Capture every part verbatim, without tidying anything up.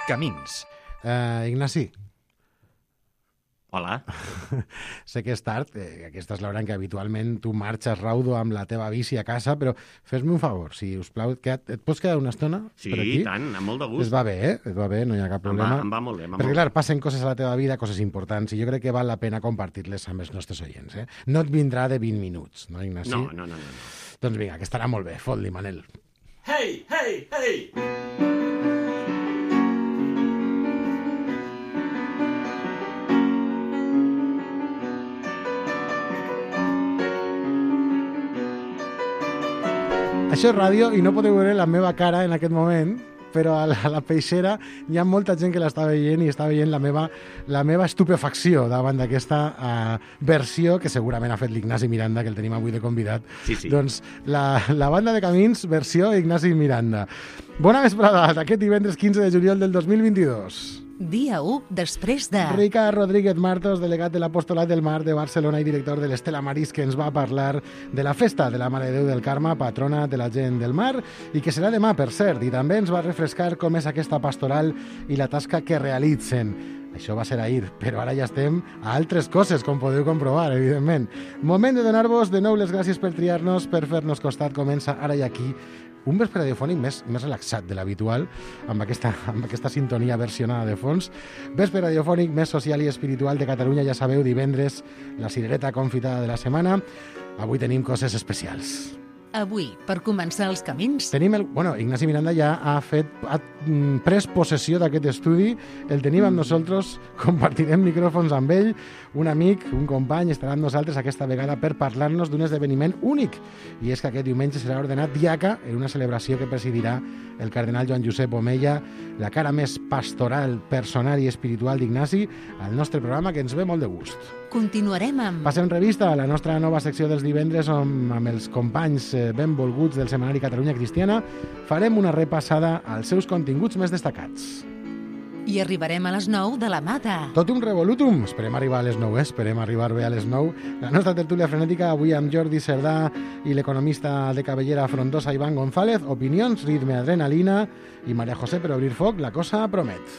Camins. Uh, Ignasi. Hola. Sé que és tard, eh, aquesta és l'hora en què habitualment tu marxes raudo amb la teva bici a casa, però fes-me un favor, si us plau, et, et pots quedar una estona Sí, per aquí? i tant, amb molt de gust. Es va bé, eh? Es va bé, no hi ha cap Em va, problema. em va molt bé. Em va Perquè, molt clar, passen coses a la teva vida, coses importants, i jo crec que val la pena compartir-les amb els nostres oients, eh? No et vindrà de vint minuts, no, Ignasi? No, no, no, no. no. Doncs vinga, que estarà molt bé. Fot-li, Manel. Hey, hey, hey! Això és ràdio i no podeu veure la meva cara en aquest moment, però a la, a la peixera hi ha molta gent que l'està veient i està veient la meva, la meva estupefacció davant d'aquesta uh, versió que segurament ha fet l'Ignasi Miranda, que el tenim avui de convidat. Sí, sí. Doncs la, la banda de Camins, versió Ignasi Miranda. Bona vesprada d'aquest divendres quinze de juliol del dos mil vint-i-dos. Dia u després de... Ricard Rodríguez Martos, delegat de l'Apostolat del Mar de Barcelona i director de l'Estela Maris, que ens va parlar de la festa de la Mare de Déu del Carme, patrona de la gent del mar, i que serà demà, per cert, i també ens va refrescar com és aquesta pastoral i la tasca que realitzen. Això va ser ahir, però ara ja estem a altres coses, com podeu comprovar, evidentment. Moment de donar-vos de nou les gràcies per triar-nos, per fer-nos costat. Comença ara i aquí un vespre radiofònic més, més relaxat de l'habitual, amb aquesta, amb aquesta sintonia versionada de fons. Vespre radiofònic més social i espiritual de Catalunya, ja sabeu, divendres, la cirereta confitada de la setmana. Avui tenim coses especials. Avui, per començar els camins... Tenim el... Bueno, Ignasi Miranda ja ha fet... ha pres possessió d'aquest estudi, el tenim amb nosaltres, compartirem micròfons amb ell, un amic, un company, estarà amb nosaltres aquesta vegada per parlar-nos d'un esdeveniment únic, i és que aquest diumenge serà ordenat diaca en una celebració que presidirà el cardenal Joan Josep Omella, la cara més pastoral, personal i espiritual d'Ignasi, al nostre programa, que ens ve molt de gust. Continuarem amb... Passem revista a la nostra nova secció dels divendres on amb els companys benvolguts del setmanari Catalunya Cristiana farem una repassada als seus continguts més destacats. I arribarem a les nou de la mà de... Tot un revolutum. Esperem arribar a les nou, eh? Esperem arribar bé a les nou. La nostra tertúlia frenètica avui amb Jordi Cerdà i l'economista de Cabellera Frondosa Iván González. Opinions, ritme, adrenalina i Maria José per obrir foc. La cosa promet.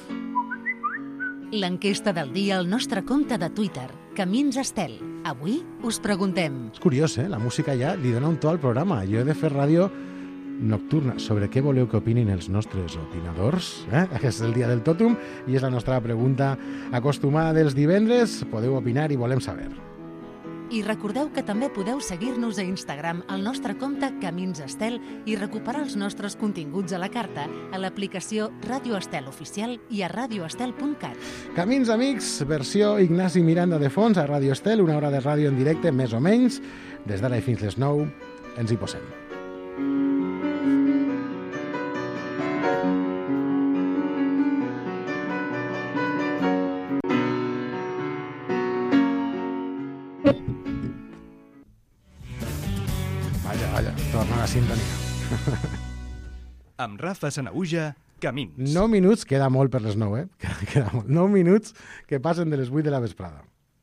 L'enquesta del dia al nostre compte de Twitter, Camins Estel. Avui us preguntem... És curiós, eh? La música ja li dona un to al programa. Jo he de fer ràdio nocturna. Sobre què voleu que opinin els nostres opinadors? Eh? És el dia del tòtum i és la nostra pregunta acostumada dels divendres. Podeu opinar i volem saber. I recordeu que també podeu seguir-nos a Instagram al nostre compte Camins Estel i recuperar els nostres continguts a la carta a l'aplicació Ràdio Estel Oficial i a radioestel punt cat. Camins Amics, versió Ignasi Miranda de fons a Ràdio Estel, una hora de ràdio en directe, més o menys. Des d'ara i fins les nou ens hi posem. Torna la sintonia. Amb Rafa Sanaüja, Camins. Nou minuts, queda molt per les nou, eh? Queda molt. Nou minuts que passen de les vuit de la vesprada.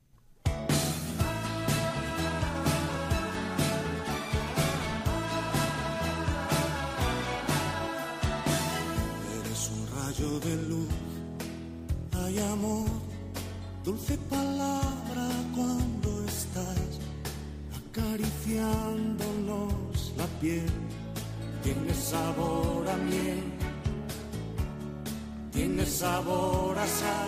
Eres un rayo de luz, hay amor, dulce palabra cuando estás acariciándonos la piel, tiene sabor a miel, tiene sabor a sal,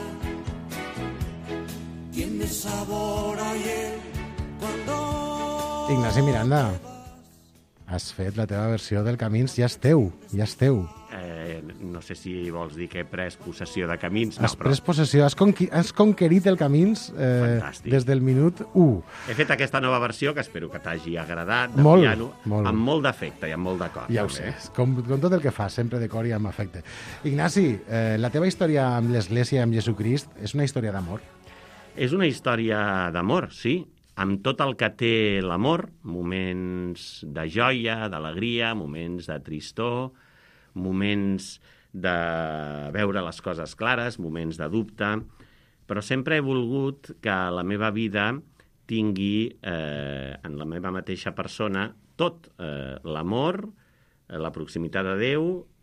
tiene sabor a hiel. Cuando... Ignasi Miranda, has fet la teva versió del Camins, ja és teu, ja és teu. Eh, no sé si vols dir que he pres possessió de Camins. Has no, però pres possessió, has, conqui has conquerit el Camins eh, Fantàstic. des del minut u. He fet aquesta nova versió que espero que t'hagi agradat, de Molt, piano, molt. amb molt d'afecte i amb molt de cor. Ja ho també. sé, com, com tot el que fas, sempre de cor i amb afecte. Ignasi, eh, la teva història amb l'Església, amb Jesucrist, és una història d'amor? És una història d'amor, sí, amb tot el que té l'amor, moments de joia, d'alegria, moments de tristor, moments de veure les coses clares, moments de dubte, però sempre he volgut que la meva vida tingui eh, en la meva mateixa persona tot, eh, l'amor, eh, la proximitat de Déu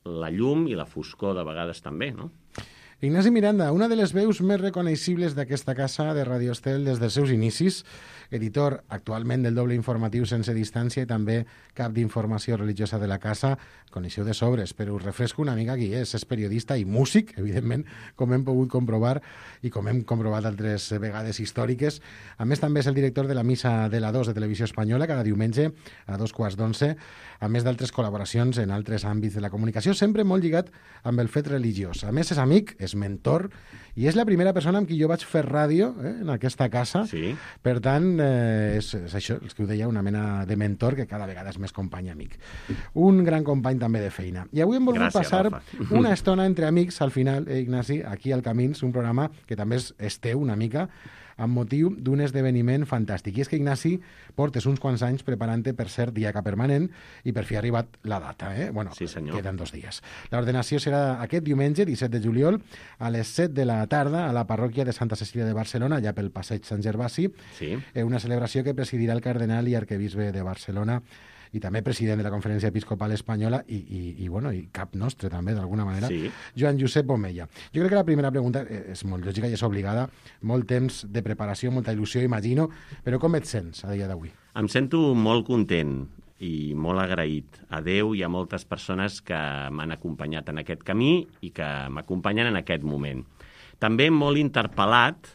la llum i la foscor de vegades també, no? Ignasi Miranda, una de les veus més reconeixibles d'aquesta casa de Radio Estel des dels seus inicis, editor actualment del doble informatiu Sense Distància i també cap d'informació religiosa de la casa. Coneixeu de sobres, però us refresco una mica qui és. És periodista i músic, evidentment, com hem pogut comprovar i com hem comprovat altres vegades històriques. A més, també és el director de la Missa de la dos de Televisió Espanyola cada diumenge a dos quarts d'onze, a més d'altres col·laboracions en altres àmbits de la comunicació, sempre molt lligat amb el fet religiós. A més, és amic, és mentor, i és la primera persona amb qui jo vaig fer ràdio eh, en aquesta casa. Sí. Per tant, eh, és, és això, els que ho deia, una mena de mentor que cada vegada és més company amic. Un gran company també de feina. I avui hem volgut Gràcies, passar Rafa. una estona entre amics, al final, eh, Ignasi, aquí al Camins, un programa que també és, és teu una mica, amb motiu d'un esdeveniment fantàstic. I és que, Ignasi, portes uns quants anys preparant-te per ser diaca permanent i per fi ha arribat la data. Eh? Bueno, sí, senyor. Queden dos dies. L'ordenació serà aquest diumenge, disset de juliol, a les set de la tarda, a la parròquia de Santa Cecília de Barcelona, allà pel passeig Sant Gervasi. Sí. Eh, una celebració que presidirà el cardenal i arquebisbe de Barcelona i també president de la Conferència Episcopal Espanyola i, i, i, bueno, i cap nostre també, d'alguna manera, Sí. Joan Josep Omella. Jo crec que la primera pregunta és molt lògica i és obligada, molt temps de preparació, molta il·lusió, imagino, però com et sents a dia d'avui? Em sento molt content i molt agraït a Déu i a moltes persones que m'han acompanyat en aquest camí i que m'acompanyen en aquest moment. També molt interpel·lat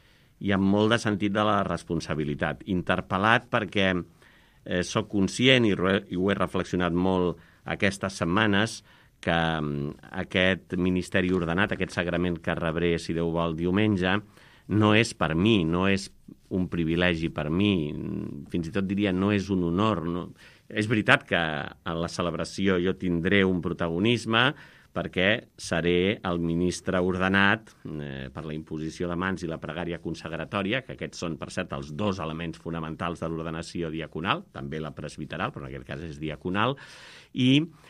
i amb molt de sentit de la responsabilitat. Interpel·lat perquè eh, soc conscient i, re, i ho he reflexionat molt aquestes setmanes que um, aquest ministeri ordenat, aquest sagrament que rebré, si Déu vol, diumenge, no és per mi, no és un privilegi per mi, fins i tot diria no és un honor. No. És veritat que en la celebració jo tindré un protagonisme perquè seré el ministre ordenat eh, per la imposició de mans i la pregària consagratòria, que aquests són, per cert, els dos elements fonamentals de l'ordenació diaconal, també la presbiteral, però en aquest cas és diaconal, i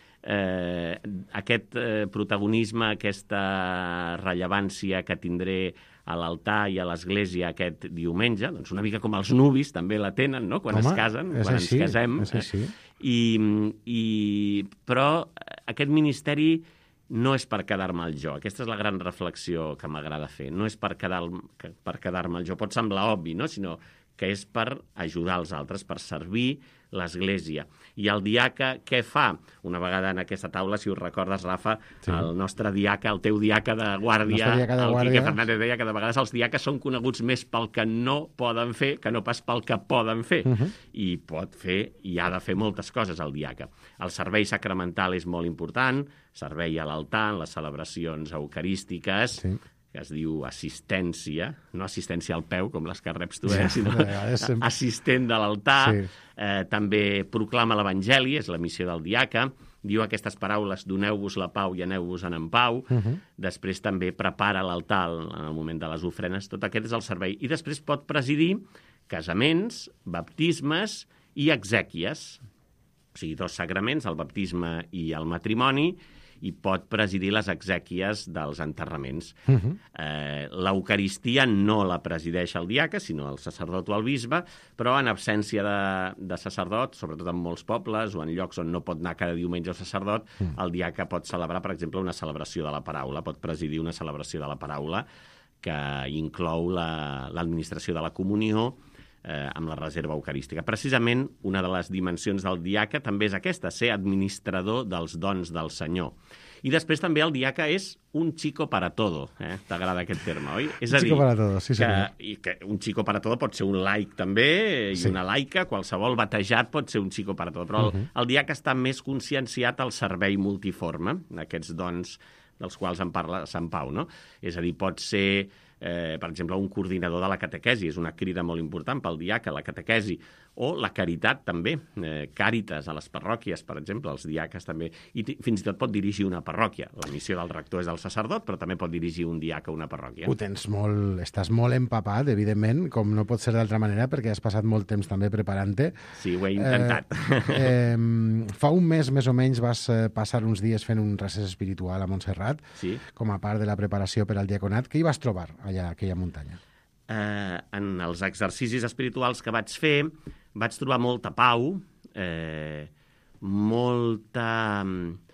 eh, aquest eh, protagonisme, aquesta rellevància que tindré a l'altar i a l'església aquest diumenge, doncs una mica com els nuvis també la tenen, no?, quan Home, es casen, quan així, ens casem. És així. I, i, però aquest ministeri no és per quedar-me'l jo. Aquesta és la gran reflexió que m'agrada fer. No és per, quedar, per quedar-me'l jo. Pot semblar obvi, no?, sinó que és per ajudar els altres, per servir l'Església. I el diaca què fa? Una vegada en aquesta taula, si us recordes, Rafa, sí. el nostre diaca, el teu diaca de guàrdia, el, diaca de el guàrdia. Quique Fernández deia que de vegades els diaques són coneguts més pel que no poden fer que no pas pel que poden fer. Uh -huh. I pot fer, i ha de fer moltes coses el diaca. El servei sacramental és molt important, servei a l'altar, en les celebracions eucarístiques, sí. que es diu assistència, no assistència al peu, com les que reps tu, eh? Ja, sinó sem... assistent de l'altar. Sí. Eh, també proclama l'Evangeli, és la missió del diaca, diu aquestes paraules, doneu-vos la pau i aneu-vos-en en pau. Uh -huh. Després també prepara l'altar en el moment de les ofrenes. Tot aquest és el servei. I després pot presidir casaments, baptismes i exèquies. O sigui, dos sagraments, el baptisme i el matrimoni, i pot presidir les exèquies dels enterraments. Uh -huh. eh, L'Eucaristia no la presideix el diaca, sinó el sacerdot o el bisbe, però en absència de, de sacerdot, sobretot en molts pobles o en llocs on no pot anar cada diumenge el sacerdot, uh -huh. el diaca pot celebrar, per exemple, una celebració de la paraula, pot presidir una celebració de la paraula que inclou l'administració la, de la comunió, Eh, amb la reserva eucarística. Precisament, una de les dimensions del diaca també és aquesta, ser administrador dels dons del Senyor. I després també el diaca és un chico para todo. Eh? T'agrada aquest terme, oi? És a dir, chico para todo, sí, senyor. que, i que un chico para todo pot ser un laic també, i sí. una laica, qualsevol batejat pot ser un chico para todo, però uh -huh. el, el diaca està més conscienciat al servei multiforme, aquests dons dels quals en parla Sant Pau, no? És a dir, pot ser Eh, per exemple, un coordinador de la catequesi, és una crida molt important pel diaca, la catequesi, o la caritat també, eh, càritas a les parròquies, per exemple, els diaques també, i fins i tot pot dirigir una parròquia. La missió del rector és del sacerdot, però també pot dirigir un diaca a una parròquia. Ho tens molt, estàs molt empapat, evidentment, com no pot ser d'altra manera, perquè has passat molt temps també preparant-te. Sí, ho he intentat. Eh, eh, fa un mes, més o menys, vas eh, passar uns dies fent un recés espiritual a Montserrat, sí. com a part de la preparació per al diaconat. Què hi vas trobar allà, a aquella muntanya? Eh, en els exercicis espirituals que vaig fer, vaig trobar molta pau, eh, molta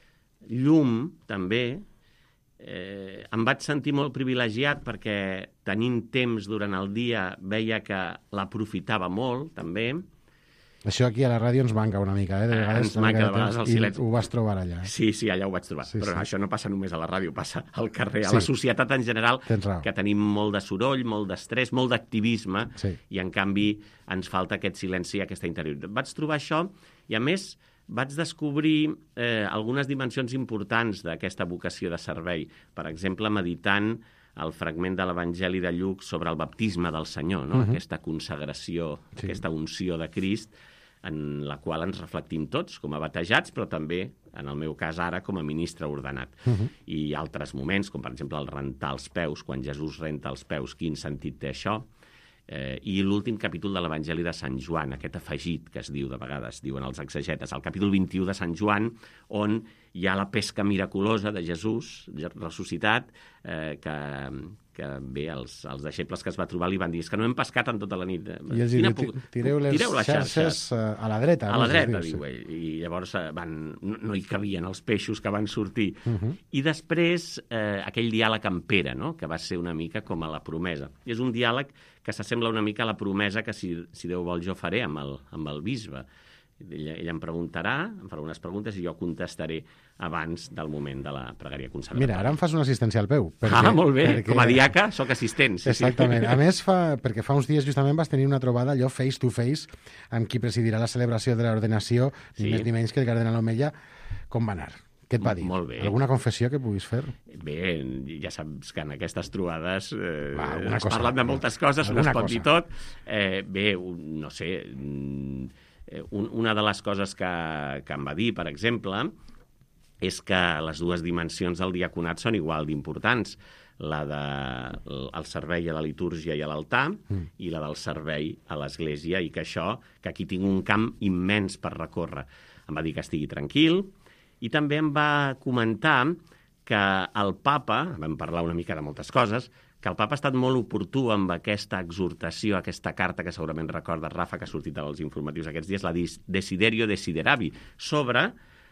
llum, també, eh, em vaig sentir molt privilegiat perquè tenint temps durant el dia veia que l'aprofitava molt, també. Això aquí a la ràdio ens manca una mica, eh? De vegades, ens manca de vegades el silenci. I ho vas trobar allà. Eh? Sí, sí, allà ho vaig trobar. Sí, Però sí. això no passa només a la ràdio, passa al carrer, a Sí. la societat en general, Tens raó. que tenim molt de soroll, molt d'estrès, molt d'activisme, Sí. i en canvi ens falta aquest silenci i aquesta interioritat. Vaig trobar això i, a més, vaig descobrir eh, algunes dimensions importants d'aquesta vocació de servei. Per exemple, meditant el fragment de l'Evangeli de Lluc sobre el baptisme del Senyor, no? Uh-huh. Aquesta consagració, Sí. aquesta unció de Crist, en la qual ens reflectim tots com a batejats, però també, en el meu cas ara, com a ministre ordenat. Uh-huh. I altres moments, com per exemple el rentar els peus, quan Jesús renta els peus, quin sentit té això? Eh, I l'últim capítol de l'Evangeli de Sant Joan, aquest afegit que es diu de vegades, diuen els exegetes, el capítol vint-i-u de Sant Joan, on hi ha la pesca miraculosa de Jesús ressuscitat, eh, que, que bé, els, els deixebles que es va trobar li van dir, és que no hem pescat en tota la nit. I els diu, tireu les, tireu les xarxes, xarxes a la dreta. A la dreta, diu, diu ell. I llavors van, no, no hi cabien els peixos que van sortir. Uh -huh. I després, eh, aquell diàleg amb Pere, no?, que va ser una mica com a la promesa. I és un diàleg que s'assembla una mica a la promesa que, si, si Déu vol, jo faré amb el, amb el bisbe. Ella, ella em preguntarà, em farà unes preguntes i jo contestaré abans del moment de la pregària consagratòria. Mira, ara em fas una assistència al peu. Perquè, ah, molt bé. Perquè... Com a diaca soc assistent. Sí, exactament. Sí. A més, fa, perquè fa uns dies justament vas tenir una trobada allò face to face amb qui presidirà la celebració de l'ordenació, sí. ni més ni menys que el cardenal Omella. Com va anar? Què et va dir? Molt bé. Alguna confessió que puguis fer? Bé, ja saps que en aquestes trobades eh, va, es cosa, parlen de moltes coses, no es pot cosa. dir tot. Eh, bé, un, no sé... Un, una de les coses que, que em va dir, per exemple, és que les dues dimensions del diaconat són igual d'importants. La del servei a la litúrgia i a l'altar mm. i la del servei a l'església, i que això, que aquí tinc un camp immens per recórrer. Em va dir que estigui tranquil, i també em va comentar que el papa, vam parlar una mica de moltes coses, que el papa ha estat molt oportú amb aquesta exhortació, aquesta carta que segurament recorda Rafa, que ha sortit als informatius aquests dies, la Desiderio Desideravi, sobre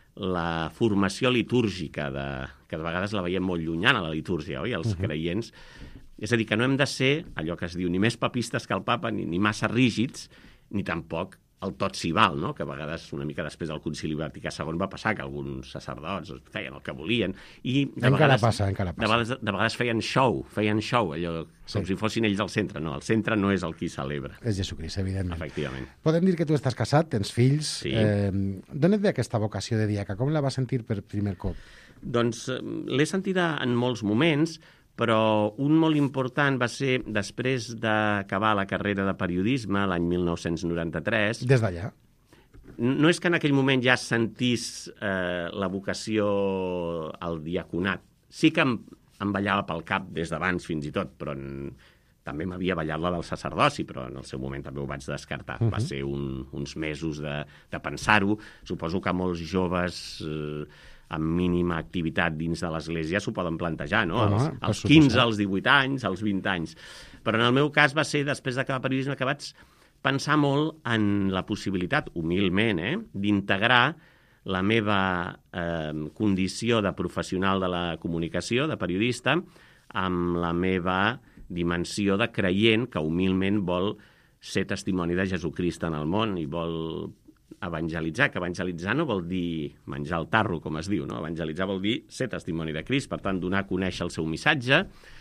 la formació litúrgica, de, que de vegades la veiem molt llunyana, la litúrgia, oi? Els uh-huh. creients. És a dir, que no hem de ser, allò que es diu, ni més papistes que el papa, ni, ni massa rígids, ni tampoc el tot s'hi val, no? Que a vegades, una mica després del Concili Vaticà segon, va passar que alguns sacerdots feien el que volien. I de encara vegades, passa, encara passa. De vegades, de vegades feien show, feien show, allò, sí. com si fossin ells al centre. No, el centre no és el qui celebra. És Jesucrist, evidentment. Efectivament. Podem dir que tu estàs casat, tens fills. Sí. Eh, D'on et ve aquesta vocació de diaca? Com la vas sentir per primer cop? Doncs l'he sentida en molts moments, però un molt important va ser després d'acabar la carrera de periodisme l'any mil nou-cents noranta-tres. Des d'allà? No és que en aquell moment ja sentís eh, la vocació al diaconat. Sí que em, em ballava pel cap des d'abans fins i tot, però en, també m'havia ballat la del sacerdoci, però en el seu moment també ho vaig descartar. Uh-huh. Va ser un, uns mesos de, de pensar-ho. Suposo que molts joves... Eh, amb mínima activitat dins de l'Església s'ho poden plantejar, no? Home, als, als quinze, als divuit anys, als vint anys. Però en el meu cas va ser, després d'acabar periodisme, que vaig pensar molt en la possibilitat, humilment, eh, d'integrar la meva eh, condició de professional de la comunicació, de periodista, amb la meva dimensió de creient que humilment vol ser testimoni de Jesucrist en el món i vol evangelitzar, que evangelitzar no vol dir menjar el tarro, com es diu, no? Evangelitzar vol dir ser testimoni de Crist, per tant, donar a conèixer el seu missatge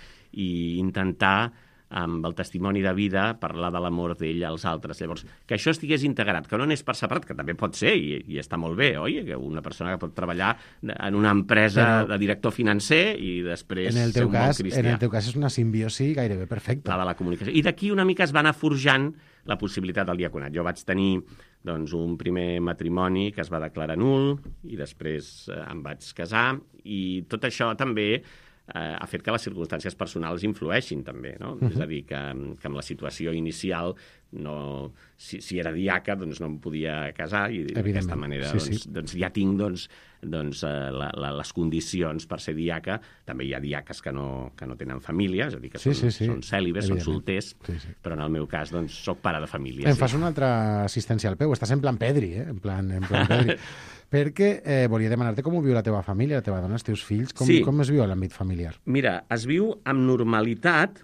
i intentar, amb el testimoni de vida, parlar de l'amor d'ell als altres. Llavors, que això estigués integrat, que no n'és per separat, que també pot ser, i, i està molt bé, oi? Que una persona que pot treballar en una empresa Però, de director financer i després en el ser teu un cas, bon cristià. En el teu cas és una simbiosi gairebé perfecta. La de la comunicació. I d'aquí una mica es va anar forjant la possibilitat del diaconat. Jo vaig tenir doncs, un primer matrimoni que es va declarar nul i després eh, em vaig casar, i tot això també eh, ha fet que les circumstàncies personals influeixin també, no? Uh-huh. És a dir, que, que amb la situació inicial no, si, si era diaca doncs no em podia casar i d'aquesta manera sí, doncs, sí. doncs ja tinc doncs, doncs, eh, la, la, les condicions per ser diaca. També hi ha diaques que no, que no tenen família, és a dir, que Sí, són, sí, sí. són cèlibes, són Evidentment. solters, Sí, sí. però en el meu cas, doncs, soc pare de família. Em sí. fas una altra assistència al peu. Estàs en plan Pedri, eh? En plan, en plan Pedri. Perquè eh, volia demanar-te com ho viu la teva família, la teva dona, els teus fills. Com, Sí. com es viu l'àmbit familiar? Mira, es viu amb normalitat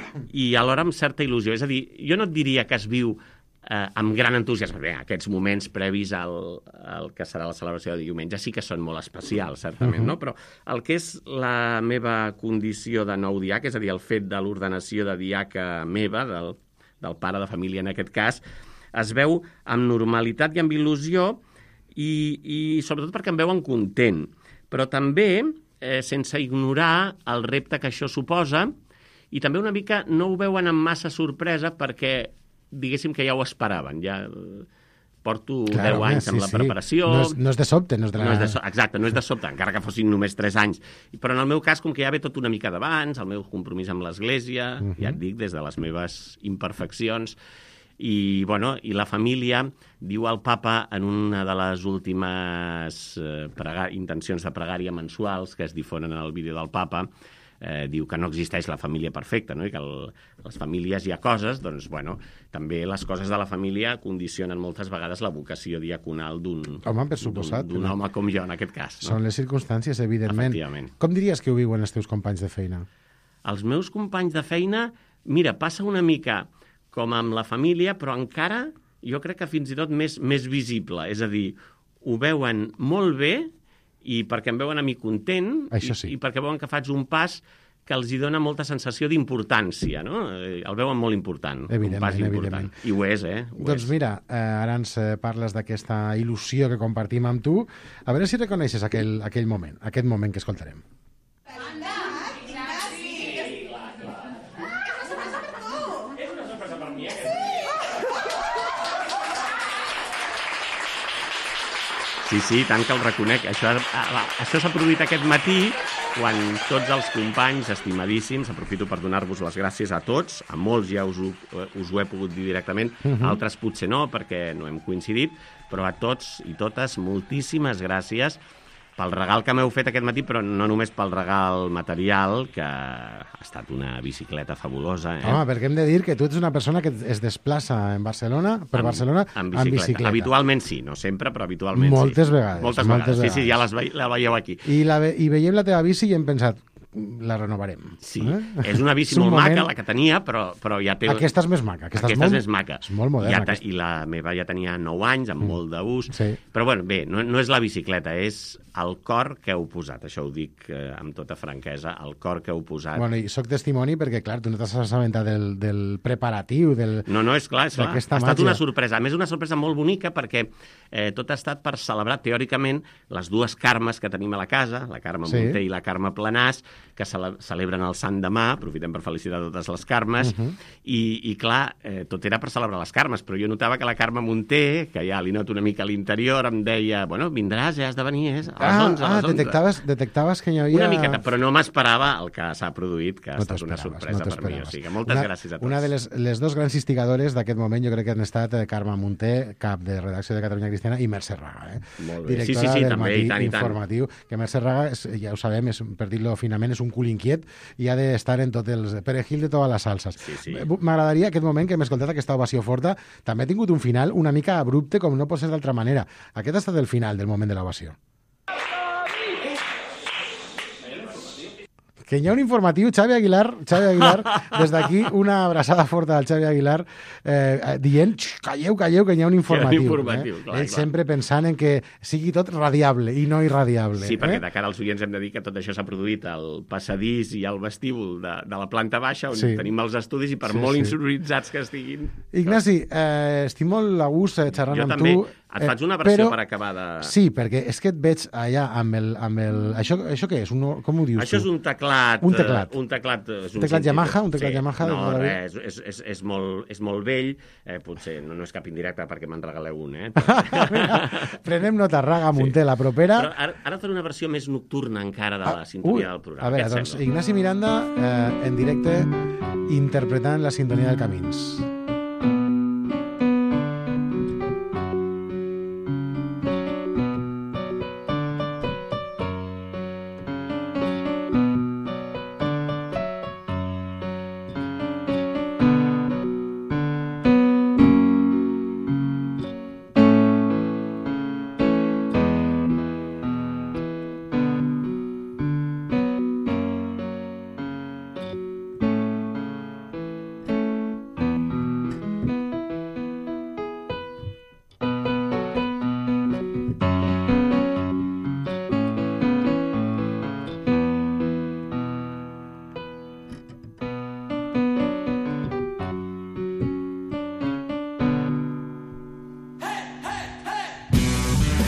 i alhora amb certa il·lusió. És a dir, jo no et diria que es viu eh, amb gran entusiasme. Bé, aquests moments previs al, al que serà la celebració de diumenge sí que són molt especials, certament, uh -huh. no? Però el que és la meva condició de nou diaca, és a dir, el fet de l'ordenació de diaca meva, del, del pare de família en aquest cas, es veu amb normalitat i amb il·lusió i, i sobretot perquè em veuen content. Però també eh, sense ignorar el repte que això suposa i també una mica no ho veuen amb massa sorpresa perquè diguéssim que ja ho esperaven. Ja eh, porto Clar, deu home, anys amb sí, la sí. preparació. No és, no és de sobte, no és de la... No és de so... Exacte, no és de sobte, encara que fossin només tres anys. Però en el meu cas, com que ja ve tot una mica d'abans, el meu compromís amb l'Església, uh -huh. ja et dic, des de les meves imperfeccions, i, bueno, i la família, diu el papa en una de les últimes eh, prega... intencions de pregària mensuals que es difonen en el vídeo del papa, eh, diu que no existeix la família perfecta, no? I que el, les famílies hi ha coses, doncs, bueno, també les coses de la família condicionen moltes vegades la vocació diaconal d'un Home, per suposat. d'un home com jo, en aquest cas. No? Són les circumstàncies, evidentment. Efectivament. Com diries que ho viuen els teus companys de feina? Els meus companys de feina, mira, passa una mica com amb la família, però encara jo crec que fins i tot més, més visible. És a dir, ho veuen molt bé i perquè em veuen a mi content Això sí. i, i perquè veuen que faig un pas que els hi dona molta sensació d'importància, no? El veuen molt important, un pas important. I ho és, eh? Ho doncs és. mira, eh, ara ens eh, parles d'aquesta il·lusió que compartim amb tu. A veure si reconeixes aquell, aquell moment, aquest moment que escoltarem. Sí, sí, tant que el reconec. Això, això s'ha produït aquest matí, quan tots els companys estimadíssims, aprofito per donar-vos les gràcies a tots, a molts ja us ho, us ho he pogut dir directament, uh -huh. altres potser no, perquè no hem coincidit, però a tots i totes, moltíssimes gràcies pel regal que m'heu fet aquest matí, però no només pel regal material, que ha estat una bicicleta fabulosa. Eh? Home, perquè hem de dir que tu ets una persona que es desplaça en Barcelona, per amb, Barcelona, amb bicicleta. amb bicicleta. Habitualment sí, no sempre, però habitualment moltes sí. Vegades, moltes, moltes vegades. vegades. Sí, sí, ja les ve, la veieu aquí. I, la, I veiem la teva bici i hem pensat, la renovarem. Sí, eh? és una bici és un molt moment... maca, la que tenia, però, però ja té... Aquesta és més maca. Aquesta, aquesta és, molt... és més maca. És molt moderna. Ja ta... aquesta. I la meva ja tenia nou anys, amb mm. molt d'ús. Sí. Però, bueno, bé, no, no és la bicicleta, és el cor que heu posat. Això ho dic eh, amb tota franquesa, el cor que heu posat. Bueno, i soc testimoni perquè, clar, tu no t'has assabentat del, del preparatiu, del... No, no, és clar, és clar. Ha estat màgia. una sorpresa. A més, una sorpresa molt bonica perquè eh, tot ha estat per celebrar, teòricament, les dues Carmes que tenim a la casa, la Carme sí. Munté i la Carme Planàs, que cele celebren el Sant demà, aprofitem per felicitar totes les Carmes, uh -huh. i, i clar, eh, tot era per celebrar les Carmes, però jo notava que la Carme Munté, que ja li noto una mica a l'interior, em deia, bueno, vindràs, ja has de venir, és, a les ah, onze, a les ah, onze. Detectaves, detectaves que hi havia... Una miqueta, però no m'esperava el que s'ha produït, que ha no estat una sorpresa no per mi. O sigui, moltes una, gràcies a tots. Una de les, les dos grans instigadores d'aquest moment jo crec que han estat eh, Carme Munté, cap de redacció de Catalunya Cristiana, i Mercè Raga, eh? Molt bé. Directora sí, sí, sí, del també, Matí i tant, i tant. Informatiu, que Mercè Raga, és, ja ho sabem, és, per dir-lo finament, és un cul inquiet i ha d'estar en tot els perejil de totes les salses. Sí, sí. M'agradaria aquest moment que hem escoltat aquesta ovació forta, també ha tingut un final una mica abrupte, com no pot ser d'altra manera. Aquest ha estat el final del moment de l'ovació. Que hi ha un informatiu, Xavi Aguilar, Xavi Aguilar, des d'aquí una abraçada forta al Xavi Aguilar, eh, dient, calleu, calleu, que hi ha un informatiu. Un informatiu eh? clar, Ell clar. sempre pensant en que sigui tot radiable i no irradiable. Sí, perquè eh? de cara als oients hem de dir que tot això s'ha produït al passadís i al vestíbul de, de la planta baixa, on Sí. tenim els estudis, i per Sí, molt sí. insonoritzats que estiguin... Ignasi, eh, estic molt a gust eh, xerrant Jo amb també. tu. Et faig una versió però... per acabar de... Sí, perquè és que et veig allà amb el... Amb el... Això, això què és? Un, com ho dius Això tu? és un teclat... Un teclat. eh, Un teclat... És un Teclat sintetizador. Yamaha? Un teclat sí. Yamaha de No, tota la vida? res, és, és, és, molt, és molt vell. Eh, potser no, no és cap indirecte perquè me'n regaleu un, eh? Però... Prenem nota, Raga, Munté, la propera. Però ara, ara faré una versió més nocturna encara de la Ah, sintonia ui, del programa. A veure, Què et doncs, sembla? Ignasi Miranda, eh, en directe, interpretant la sintonia del Camins.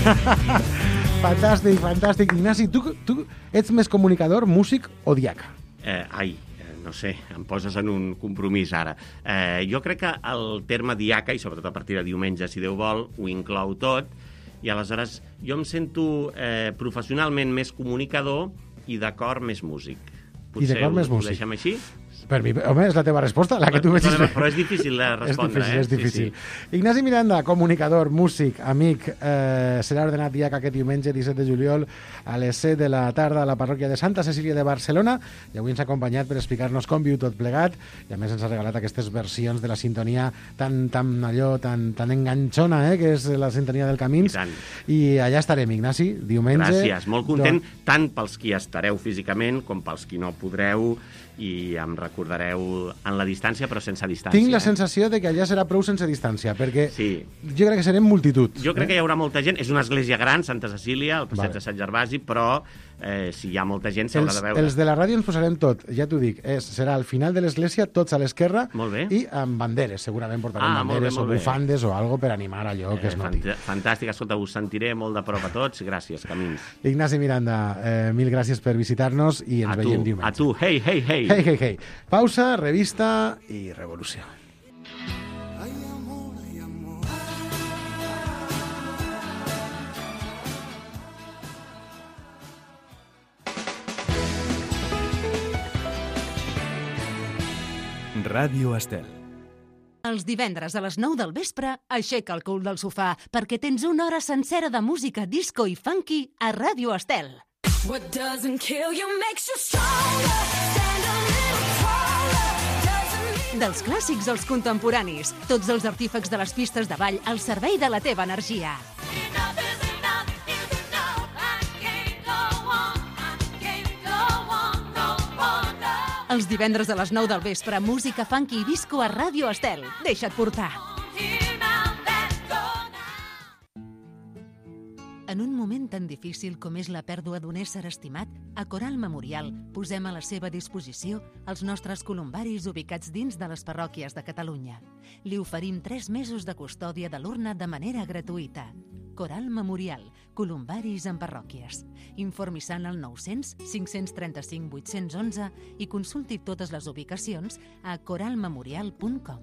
Fantàstic, fantàstic. Ignasi, tu, tu ets més comunicador, músic o diaca? Eh, ai, no sé, em poses en un compromís ara. Eh, jo crec que el terme diaca, i sobretot a partir de diumenge, si Déu vol, ho inclou tot, i aleshores jo em sento eh, professionalment més comunicador i de cor més músic. Potser I de cor més músic. Ho deixem així? Per mi, home, és la teva resposta, la que tu veig. Però és difícil de respondre, és difícil, eh? És difícil. Sí, sí. Ignasi Miranda, comunicador, músic, amic, eh, serà ordenat diaca aquest diumenge, disset de juliol, a les set de la tarda a la parròquia de Santa Cecília de Barcelona, i avui ens ha acompanyat per explicar-nos com viu tot plegat, i a més ens ha regalat aquestes versions de la sintonia tan, tan allò, tan, tan enganxona, eh, que és la sintonia del Camins. I tant. I allà estarem, Ignasi, diumenge. Gràcies, molt content, Don... tant pels qui estareu físicament com pels qui no podreu, i em recordareu en la distància, però sense distància. Tinc la eh? sensació de que allà serà prou sense distància, perquè sí. jo crec que serem multitud. Jo crec eh? que hi haurà molta gent. És una església gran, Santa Cecília, al passeig vale. de Sant Gervasi, però eh, si hi ha molta gent s'haurà de veure. Els de la ràdio ens posarem tot, ja t'ho dic. És, serà al final de l'església, tots a l'esquerra, i amb banderes. Segurament portarem ah, banderes bé, o bufandes o algo per animar allò que eh, es noti. Fantàstic, escolta, us sentiré molt de prop a tots. Gràcies, Camins. Ignasi Miranda, eh, mil gràcies per visitar-nos i ens a veiem tu, diumenge. A tu, hey, hey, hey. Hey, hey, hey. Pausa, revista i revolució. Ràdio Estel. Els divendres a les nou del vespre, aixeca el cul del sofà perquè tens una hora sencera de música disco i funky a Ràdio Estel. What doesn't kill you makes you stronger. Stand a little taller. Dels clàssics als contemporanis, tots els artífecs de les pistes de ball al servei de la teva energia. Els divendres a les nou del vespre, música funky i disco a Ràdio Estel. Deixa't portar. En un moment tan difícil com és la pèrdua d'un ésser estimat, a Coral Memorial posem a la seva disposició els nostres columbaris ubicats dins de les parròquies de Catalunya. Li oferim tres mesos de custòdia de l'urna de manera gratuïta. Coral Memorial, columbaris en parròquies. Informi-se al nou-cents, cinc-cents trenta-cinc, vuit-cents onze i consulti totes les ubicacions a coral memorial punt com.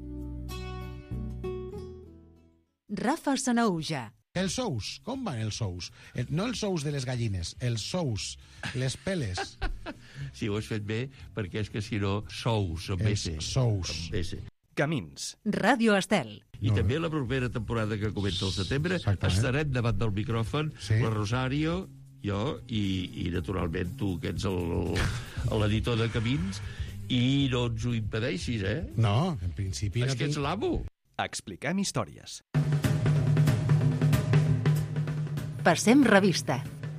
Rafa Sanaúja. Els ous, com van els ous? El, no els ous de les gallines, els ous, les peles. Sí, ho has fet bé, perquè és que si no, sous, amb els S. sous. Amb S. Camins. Ràdio Estel. I No, també la propera temporada que comença al setembre Exactament. estarem davant del micròfon, Sí. la Rosario, jo i, i naturalment tu, que ets el- l'editor de Camins, i no ens ho impedeixis, eh? No, en principi És no que ets tinc... l'amo. Expliquem històries. Passem revista.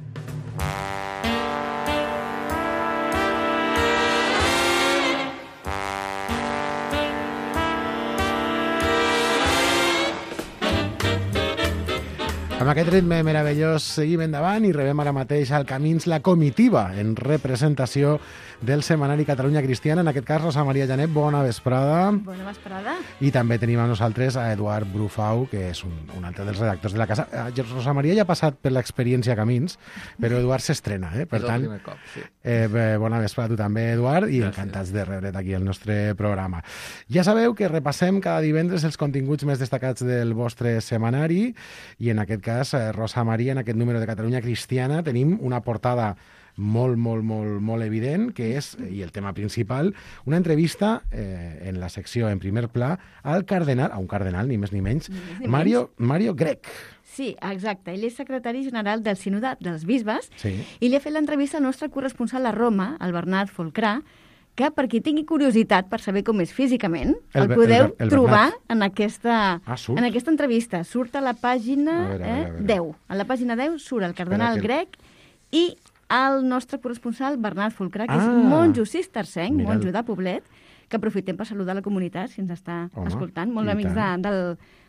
Amb aquest ritme meravellós seguim endavant i rebem ara mateix al Camins la comitiva en representació del setmanari Catalunya Cristiana. En aquest cas, Rosa Maria Janet, bona vesprada. Bona vesprada. I també tenim amb nosaltres a Eduard Brufau, que és un, un altre dels redactors de la casa. Eh, Rosa Maria ja ha passat per l'experiència Camins, però Eduard s'estrena, eh? Per és tant, el primer cop, sí. eh, bé, bona vesprada a tu també, Eduard, i Gràcies. encantats de rebre't aquí al nostre programa. Ja sabeu que repassem cada divendres els continguts més destacats del vostre setmanari, i en aquest cas, eh, Rosa Maria, en aquest número de Catalunya Cristiana, tenim una portada molt, molt, molt, molt evident, que és, i el tema principal, una entrevista eh, en la secció en primer pla al cardenal, a un cardenal, ni més ni menys, Ni més ni Mario, Mario Grech. Sí, exacte. Ell és secretari general del Sínode dels Bisbes Sí. i li ha fet l'entrevista al nostre corresponsal a Roma, el Bernat Folcrà, que per qui tingui curiositat per saber com és físicament, El el, Ber- podeu el Ber- el trobar Bernat. en aquesta, Ah, surt? en aquesta entrevista. Surt a la pàgina A veure, a veure, a eh, veure. deu. A la pàgina deu surt el cardenal Espera que- Grech i el nostre corresponsal Bernat Folcrà, que Ah. és monjo cistercenc, Mira'l. monjo de Poblet, que aprofitem per saludar la comunitat, si ens està Home, escoltant. Molt i amics de, tant. del,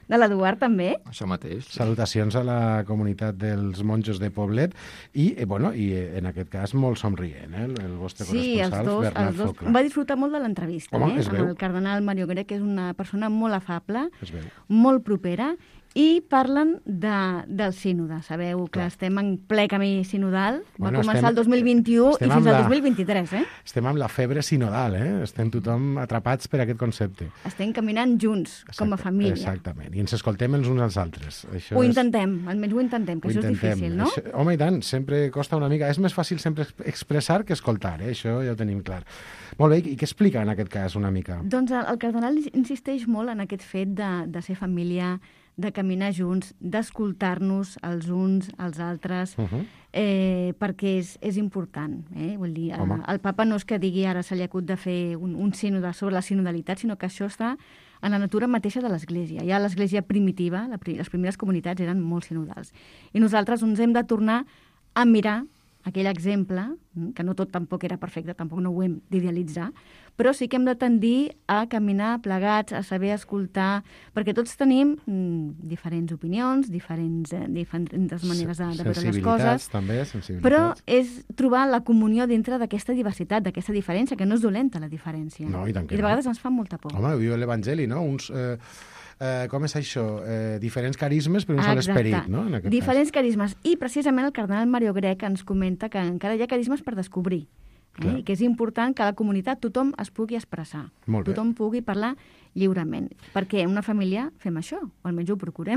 De l'Eduard, també. Això mateix. Salutacions a la comunitat dels monjos de Poblet i, eh, bueno, i eh, en aquest cas molt somrient, eh, el, el vostre Sí, els corresponsal, dos, Bernat els dos. Folclà. Va disfrutar molt de l'entrevista, Home, eh? es Amb veu. el cardenal Mario Grech, que és una persona molt afable, Es veu. molt propera, i parlen de, del sínode. Sabeu que Clar. estem en ple camí sinodal. Va Bueno, començar estem- el dos mil vint-i-u i estem fins amb al la- dos mil vint-i-tres, eh? Estem amb la febre sinodal, eh? Estem tothom atrapats per aquest concepte. Estem caminant junts, com a Exacte, família. Exactament, i ens escoltem els uns als altres. Això Ho és- intentem, almenys ho intentem, que ho això és intentem. difícil, no? Això, home, i tant, sempre costa una mica. És més fàcil sempre ex- expressar que escoltar, eh? Això ja ho tenim clar. Molt bé, i què explica en aquest cas una mica? Doncs el, el cardenal insisteix molt en aquest fet de, de ser família, de caminar junts, d'escoltar-nos els uns als altres, Uh -huh. eh, perquè és, és important. Eh? Vull dir, Home. el, el papa no és que digui ara se li acut de fer un, un sínode sobre la sinodalitat, sinó que això està en la natura mateixa de l'Església. Ja l'Església primitiva, la, pri- les primeres comunitats eren molt sinodals. I nosaltres ens hem de tornar a mirar aquell exemple, mm, que no tot tampoc era perfecte, tampoc no ho hem d'idealitzar, però sí que hem de tendir a caminar plegats, a saber escoltar, perquè tots tenim mm, diferents opinions, diferents, eh, diferents maneres de, de veure les Sensibilitats, coses, també, però sensibilitats. és trobar la comunió dintre d'aquesta diversitat, d'aquesta diferència, que no és dolenta, la diferència. No, i tant que I de no. vegades ens fa molta por. Home, ho diu l'Evangeli, no? Uns, eh, eh, com és això? Eh, diferents carismes per un sol Exacte. esperit, no? En aquest Diferents carismes. I precisament el cardenal Mario Grech ens comenta que encara hi ha carismes per descobrir. Clar. Eh? I que és important que a la comunitat tothom es pugui expressar. Molt bé. Tothom pugui parlar lliurement. Perquè en una família fem això, o almenys ho procurem.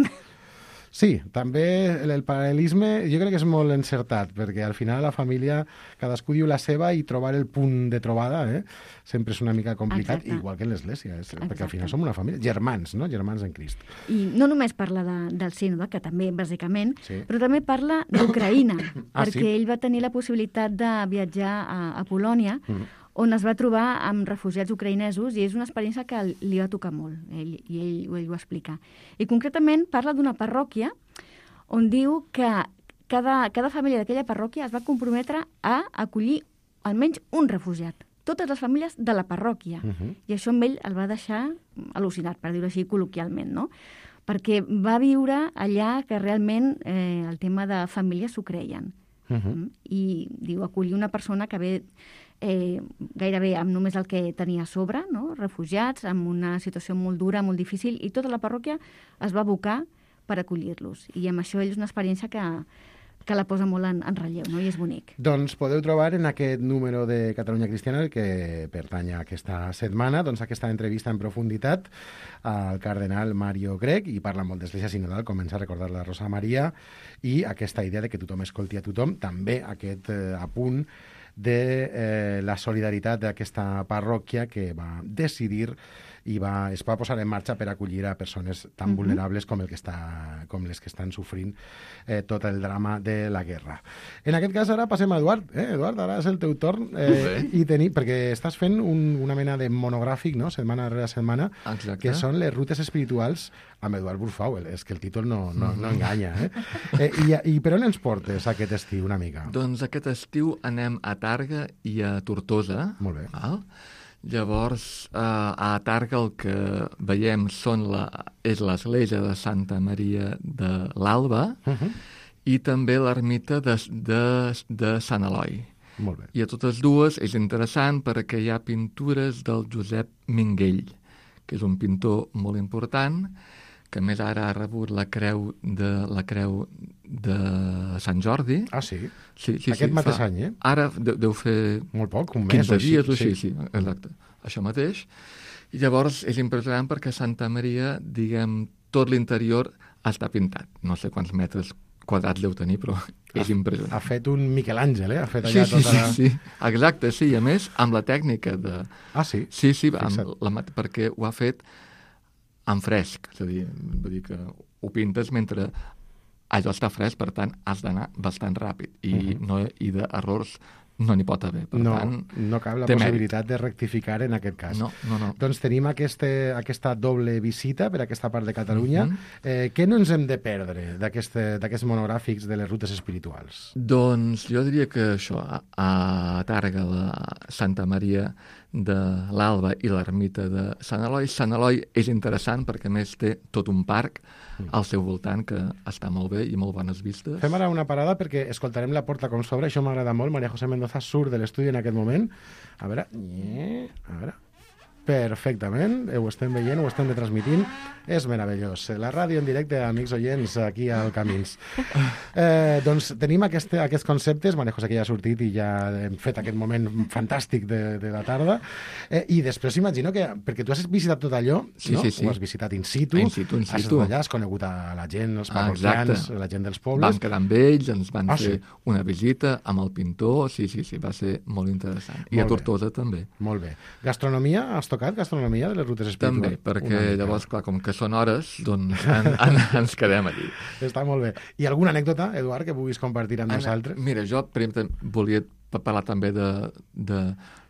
Sí, també el, el paral·lelisme jo crec que és molt encertat, perquè al final la família cadascú diu la seva i trobar el punt de trobada eh, sempre és una mica complicat, Exacte. igual que en l'Església, és, perquè Exacte. al final som una família, germans, no? Germans en Crist. I no només parla de, del sínode, que també, bàsicament, Sí. però també parla d'Ucraïna, Ah, perquè sí? ell va tenir la possibilitat de viatjar a, a Polònia, Mm. on es va trobar amb refugiats ucraïnesos, i és una experiència que li va tocar molt, ell, i ell, ell ho explica. I concretament parla d'una parròquia on diu que cada, cada família d'aquella parròquia es va comprometre a acollir almenys un refugiat. Totes les famílies de la parròquia. Uh -huh. I això amb ell el va deixar al·lucinat, per dir-ho així col·loquialment, no? Perquè va viure allà que realment eh, el tema de família s'ho creien. Uh -huh. Mm? I diu, acollir una persona que ve eh, gairebé amb només el que tenia a sobre, no? Refugiats, amb una situació molt dura, molt difícil, i tota la parròquia es va abocar per acollir-los. I amb això ell és una experiència que, que la posa molt en, en relleu, no? I és bonic. Doncs podeu trobar en aquest número de Catalunya Cristiana, el que pertany a aquesta setmana, doncs aquesta entrevista en profunditat al cardenal Mario Grech, i parla molt d'Església Sinodal, com ens ha recordat la Rosa Maria, i aquesta idea de que tothom escolti a tothom, també aquest eh, apunt de eh, la solidaritat d'aquesta parròquia que va decidir i va, es va posar en marxa per acollir a persones tan Mhm. vulnerables com, el que està, com les que estan sofrint eh, tot el drama de la guerra. En aquest cas ara passem a Eduard. Eh? Eduard, ara és el teu torn eh, i tenir, perquè estàs fent un, una mena de monogràfic, no?, setmana rere setmana, Exacte. que són les rutes espirituals amb Eduard Burfau. És que el títol no, no, no enganya. Eh? eh, i, I per on ens portes aquest estiu una mica? Doncs aquest estiu anem a Targa i a Tortosa. Molt bé. Val? Llavors, eh, a Targa el que veiem són la, és l'església de Santa Maria de l'Alba Uh -huh. i també l'ermita de, de, de Sant Eloi. Molt bé. I a totes dues és interessant perquè hi ha pintures del Josep Minguell, que és un pintor molt important, que a més ara ha rebut la creu de la creu de Sant Jordi. Ah, sí? Sí, sí, Aquest sí, mateix fa- any, eh? Ara deu, deu fer Molt poc, un mes quinze o així, dies o així, sí. sí, exacte, això mateix. I llavors és impressionant perquè Santa Maria, diguem, tot l'interior està pintat. No sé quants metres quadrats deu tenir, però és impressionant. Ha fet un Miquel Àngel, eh? Ha fet Sí, allà sí, tota sí, la... sí, exacte, sí, i a més amb la tècnica de... Ah, sí? Sí, sí, Fixa't. amb la, mat- perquè ho ha fet en fresc, és a dir, vull dir que ho pintes mentre allò està fresc, per tant, has d'anar bastant ràpid i, Mhm. no, i d'errors no n'hi pot haver. Per no, tant, no cap la té possibilitat mèrit. de rectificar en aquest cas. No, no, no. Doncs tenim este, aquesta doble visita per aquesta part de Catalunya. Mhm. eh, què no ens hem de perdre d'aquests monogràfics de les rutes espirituals? Doncs jo diria que això, a, a Tàrrega, la Santa Maria de l'Alba i l'ermita de Sant Eloi. Sant Eloi és interessant perquè, a més, té tot un parc al seu voltant que està molt bé i molt bones vistes. Fem ara una parada perquè escoltarem La Porta com s'obre, això m'agrada molt. Maria José Mendoza surt de l'estudi en aquest moment. A veure, a veure... Perfectament, ho estem veient, ho estem retransmitint. És meravellós. La ràdio en directe, amics oients, aquí al Camins. Eh, doncs tenim aquest, aquests conceptes. Maria José, que ja ha sortit i ja hem fet aquest moment fantàstic de, de la tarda. Eh, I després imagino que, perquè tu has visitat tot allò, sí, no? Sí, sí. Ho has visitat in situ, in situ, in situ. Has estat allà, has conegut a la gent, els parroquians, ah, la gent dels pobles. Vam quedar amb ells, ens van ah, fer sí? una visita amb el pintor, sí, sí, sí, va ser molt interessant. I molt a Tortosa bé. també. Molt bé. Gastronomia, has tocat gastronomia de les rutes espirituals? També, perquè llavors, clar, com que són hores, doncs en, en, ens quedem allí. Està molt bé. I alguna anècdota, Eduard, que vulguis compartir amb Ana, nosaltres? Mira, jo primer volia parlar també de, de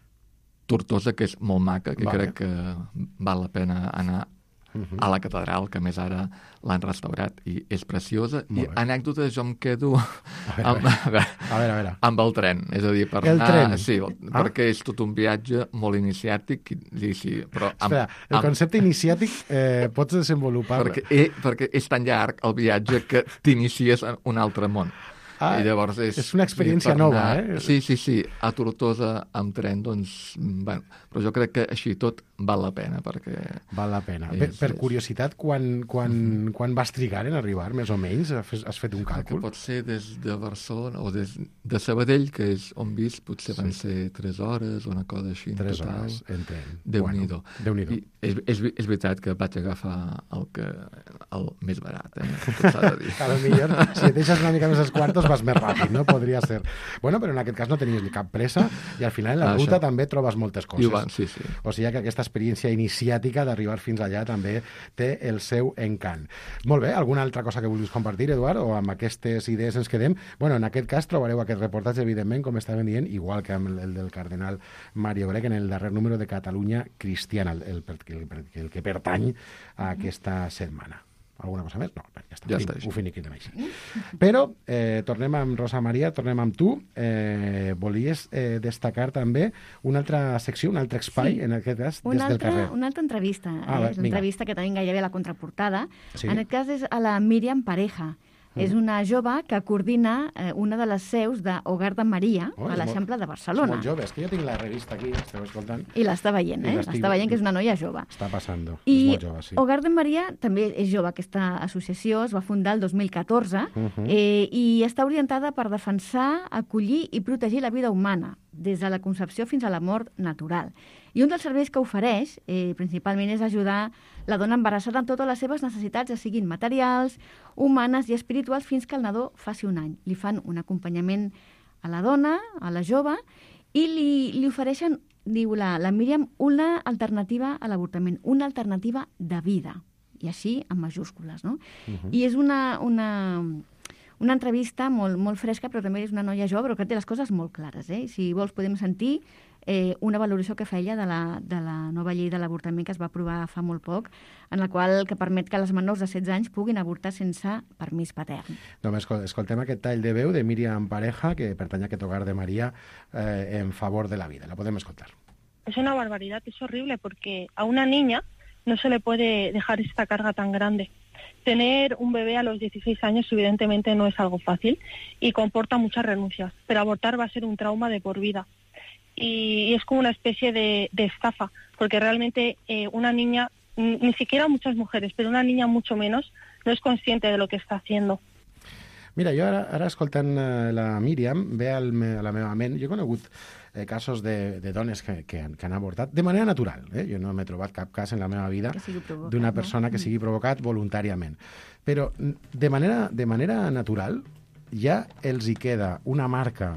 Tortosa, que és molt maca, que vale. crec que val la pena anar uh-huh. a la catedral, que més ara l'han restaurat i és preciosa. Molt I bé. Anècdotes jo em quedo a veure, amb, a veure, a veure, a veure. amb el tren. És a dir, per el anar... tren? Sí, ah? perquè és tot un viatge molt iniciàtic. Sí, sí, però amb, Espera, el amb... concepte iniciàtic eh, pots desenvolupar-lo? Perquè, eh, perquè és tan llarg el viatge que t'inicies en un altre món. Ah, I llavors és, és una experiència sí, nova, anar, eh? Sí, sí, sí. A Tortosa amb tren, doncs... Bueno, però jo crec que així tot val la pena, perquè... Val la pena. És, per, per és... curiositat, quan, quan, uh-huh. quan vas trigar en arribar, més o menys? Has, has fet un càlcul? Que pot ser des de Barcelona o des de Sabadell, que és on vist, potser sí. van ser tres hores o una cosa així. Tres total. hores, en tren. Déu-n'hi-do. Bueno, Déu-n'hi-do. I és, és, és veritat que vaig agafar el, que, el més barat, eh? Tot s'ha de dir. A lo millor, si et deixes una mica més els quartos, vas més ràpid, no? Podria ser. Bueno, però en aquest cas no tenies cap pressa i al final en la ah, ruta això. també trobes moltes coses. Van, sí, sí. O sigui que aquesta experiència iniciàtica d'arribar fins allà també té el seu encant. Molt bé, alguna altra cosa que vulguis compartir, Eduard, o amb aquestes idees ens quedem? Bueno, en aquest cas trobareu aquest reportatge, evidentment, com estàvem dient, igual que amb el del cardenal Mario Grech en el darrer número de Catalunya Cristiana, el, el, el, el que pertany a aquesta setmana. Alguna cosa més? No, ja està. Ja Fin, està ho finiquitem així. Però eh, tornem amb Rosa Maria, tornem amb tu. Eh, volies eh, destacar també una altra secció, un altre espai, sí. en aquest cas, una des altra, del carrer. Una altra entrevista. Ah, és l'entrevista que tenim gairebé a la contraportada. Sí. En aquest cas és a la Míriam Pareja. És una jove que coordina eh, una de les seus d'Hogar de Maria oh, a l'Eixample de Barcelona. És molt jove, és que jo tinc la revista aquí, esteu escoltant. I l'està veient, eh? L'està veient que és una noia jove. Està passant, I és molt jove, sí. Hogar de Maria també és jove, aquesta associació es va fundar el dos mil catorze uh -huh. eh, i està orientada per defensar, acollir i protegir la vida humana, des de la concepció fins a la mort natural. I un dels serveis que ofereix, eh, principalment, és ajudar la dona embarassada en totes les seves necessitats, ja siguin materials, humanes i espirituals, fins que el nadó faci un any. Li fan un acompanyament a la dona, a la jove, i li, li ofereixen, diu la, la Míriam, una alternativa a l'avortament, una alternativa de vida. I així, amb majúscules, no? Uh-huh. I és una... una Una entrevista molt, molt fresca, però també és una noia jove, però que té les coses molt clares. Eh? Si vols, podem sentir eh, una valoració que feia de la, de la nova llei de l'avortament que es va aprovar fa molt poc, en la qual que permet que les menors de setze anys puguin avortar sense permís patern. Només escoltem aquest tall de veu de Míriam Pareja, que pertany a aquest Hogar de María eh, en favor de la vida. La podem escoltar. Es una barbaridad, es horrible, porque a una niña no se le puede dejar esta carga tan grande. Tener un bebé a los dieciséis años evidentemente no es algo fácil y comporta muchas renuncias, pero abortar va a ser un trauma de por vida. Y, y es como una especie de, de estafa, porque realmente eh, una niña, ni siquiera muchas mujeres, pero una niña mucho menos, no es consciente de lo que está haciendo. Mira, jo ara, ara escoltant uh, la Míriam, ve al me, a la meva ment, jo he conegut eh, casos de, de dones que, que, han, que han avortat de manera natural. Eh? Jo no m'he trobat cap cas en la meva vida d'una persona no? que sigui provocat voluntàriament. Però de manera, de manera natural ja els hi queda una marca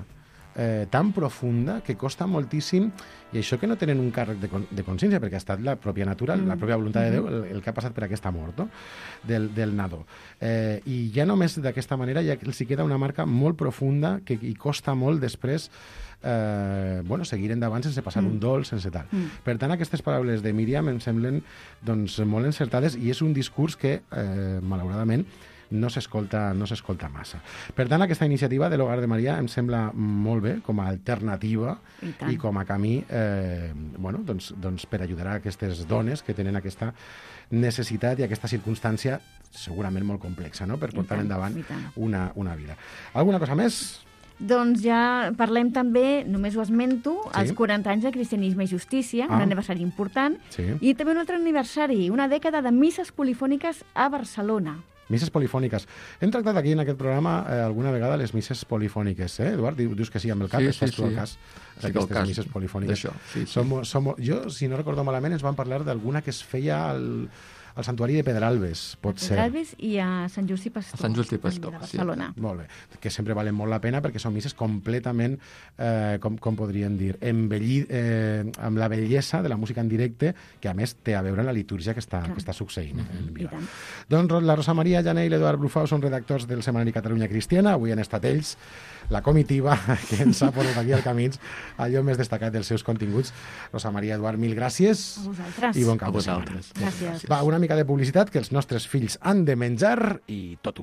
eh, tan profunda que costa moltíssim, i això que no tenen un càrrec de, con de consciència, perquè ha estat la pròpia natura, mm. la pròpia voluntat de Déu, el, el que ha passat per aquesta mort, no? del, del nadó. Eh, I ja només d'aquesta manera ja els hi queda una marca molt profunda que hi costa molt després eh, bueno, seguir endavant sense passar mm. un dol, sense tal. Mm. Per tant, aquestes paraules de Míriam em semblen doncs, molt encertades i és un discurs que, eh, malauradament, no s'escolta no s'escolta massa. Per tant, aquesta iniciativa de l'Hogar de Maria em sembla molt bé com a alternativa i, i com a camí eh, bueno, doncs, doncs per ajudar a aquestes dones que tenen aquesta necessitat i aquesta circumstància segurament molt complexa, no?, per portar tant, endavant una, una vida. Alguna cosa més? Doncs ja parlem també, només ho esmento, sí. els quaranta anys de Cristianisme i Justícia, ah. un aniversari important, sí. i també un altre aniversari, una dècada de misses polifòniques a Barcelona. Misses polifòniques. Hem tractat aquí en aquest programa eh, alguna vegada les misses polifòniques, eh, Eduard? Dius que sí amb el cap, sí, estàs sí, tu sí. al cas sí, d'aquestes misses polifòniques. Sí, sí. Som, som, jo, si no recordo malament, ens van parlar d'alguna que es feia al, al Santuari de Pedralbes, pot ser. Pedralbes i a Sant Just i Pastor. A Sant Just i Pastor, sí. Barcelona. Molt bé, que sempre valen molt la pena perquè són misses completament, eh, com, com podríem dir, embellir, eh, amb la bellesa de la música en directe, que a més té a veure amb la litúrgia que està, que està succeint. Mm-hmm. En doncs la Rosa Maria Jané i l'Eduard Brufau són redactors del setmanari Catalunya Cristiana. Avui han estat ells, la comitiva que ens ha portat aquí al Camins, allò més destacat dels seus continguts. Rosa Maria, Eduard, mil gràcies. A vosaltres. I bon cap. A vosaltres. Gràcies. Va, una mica de publicitat que els nostres fills han de menjar i totum.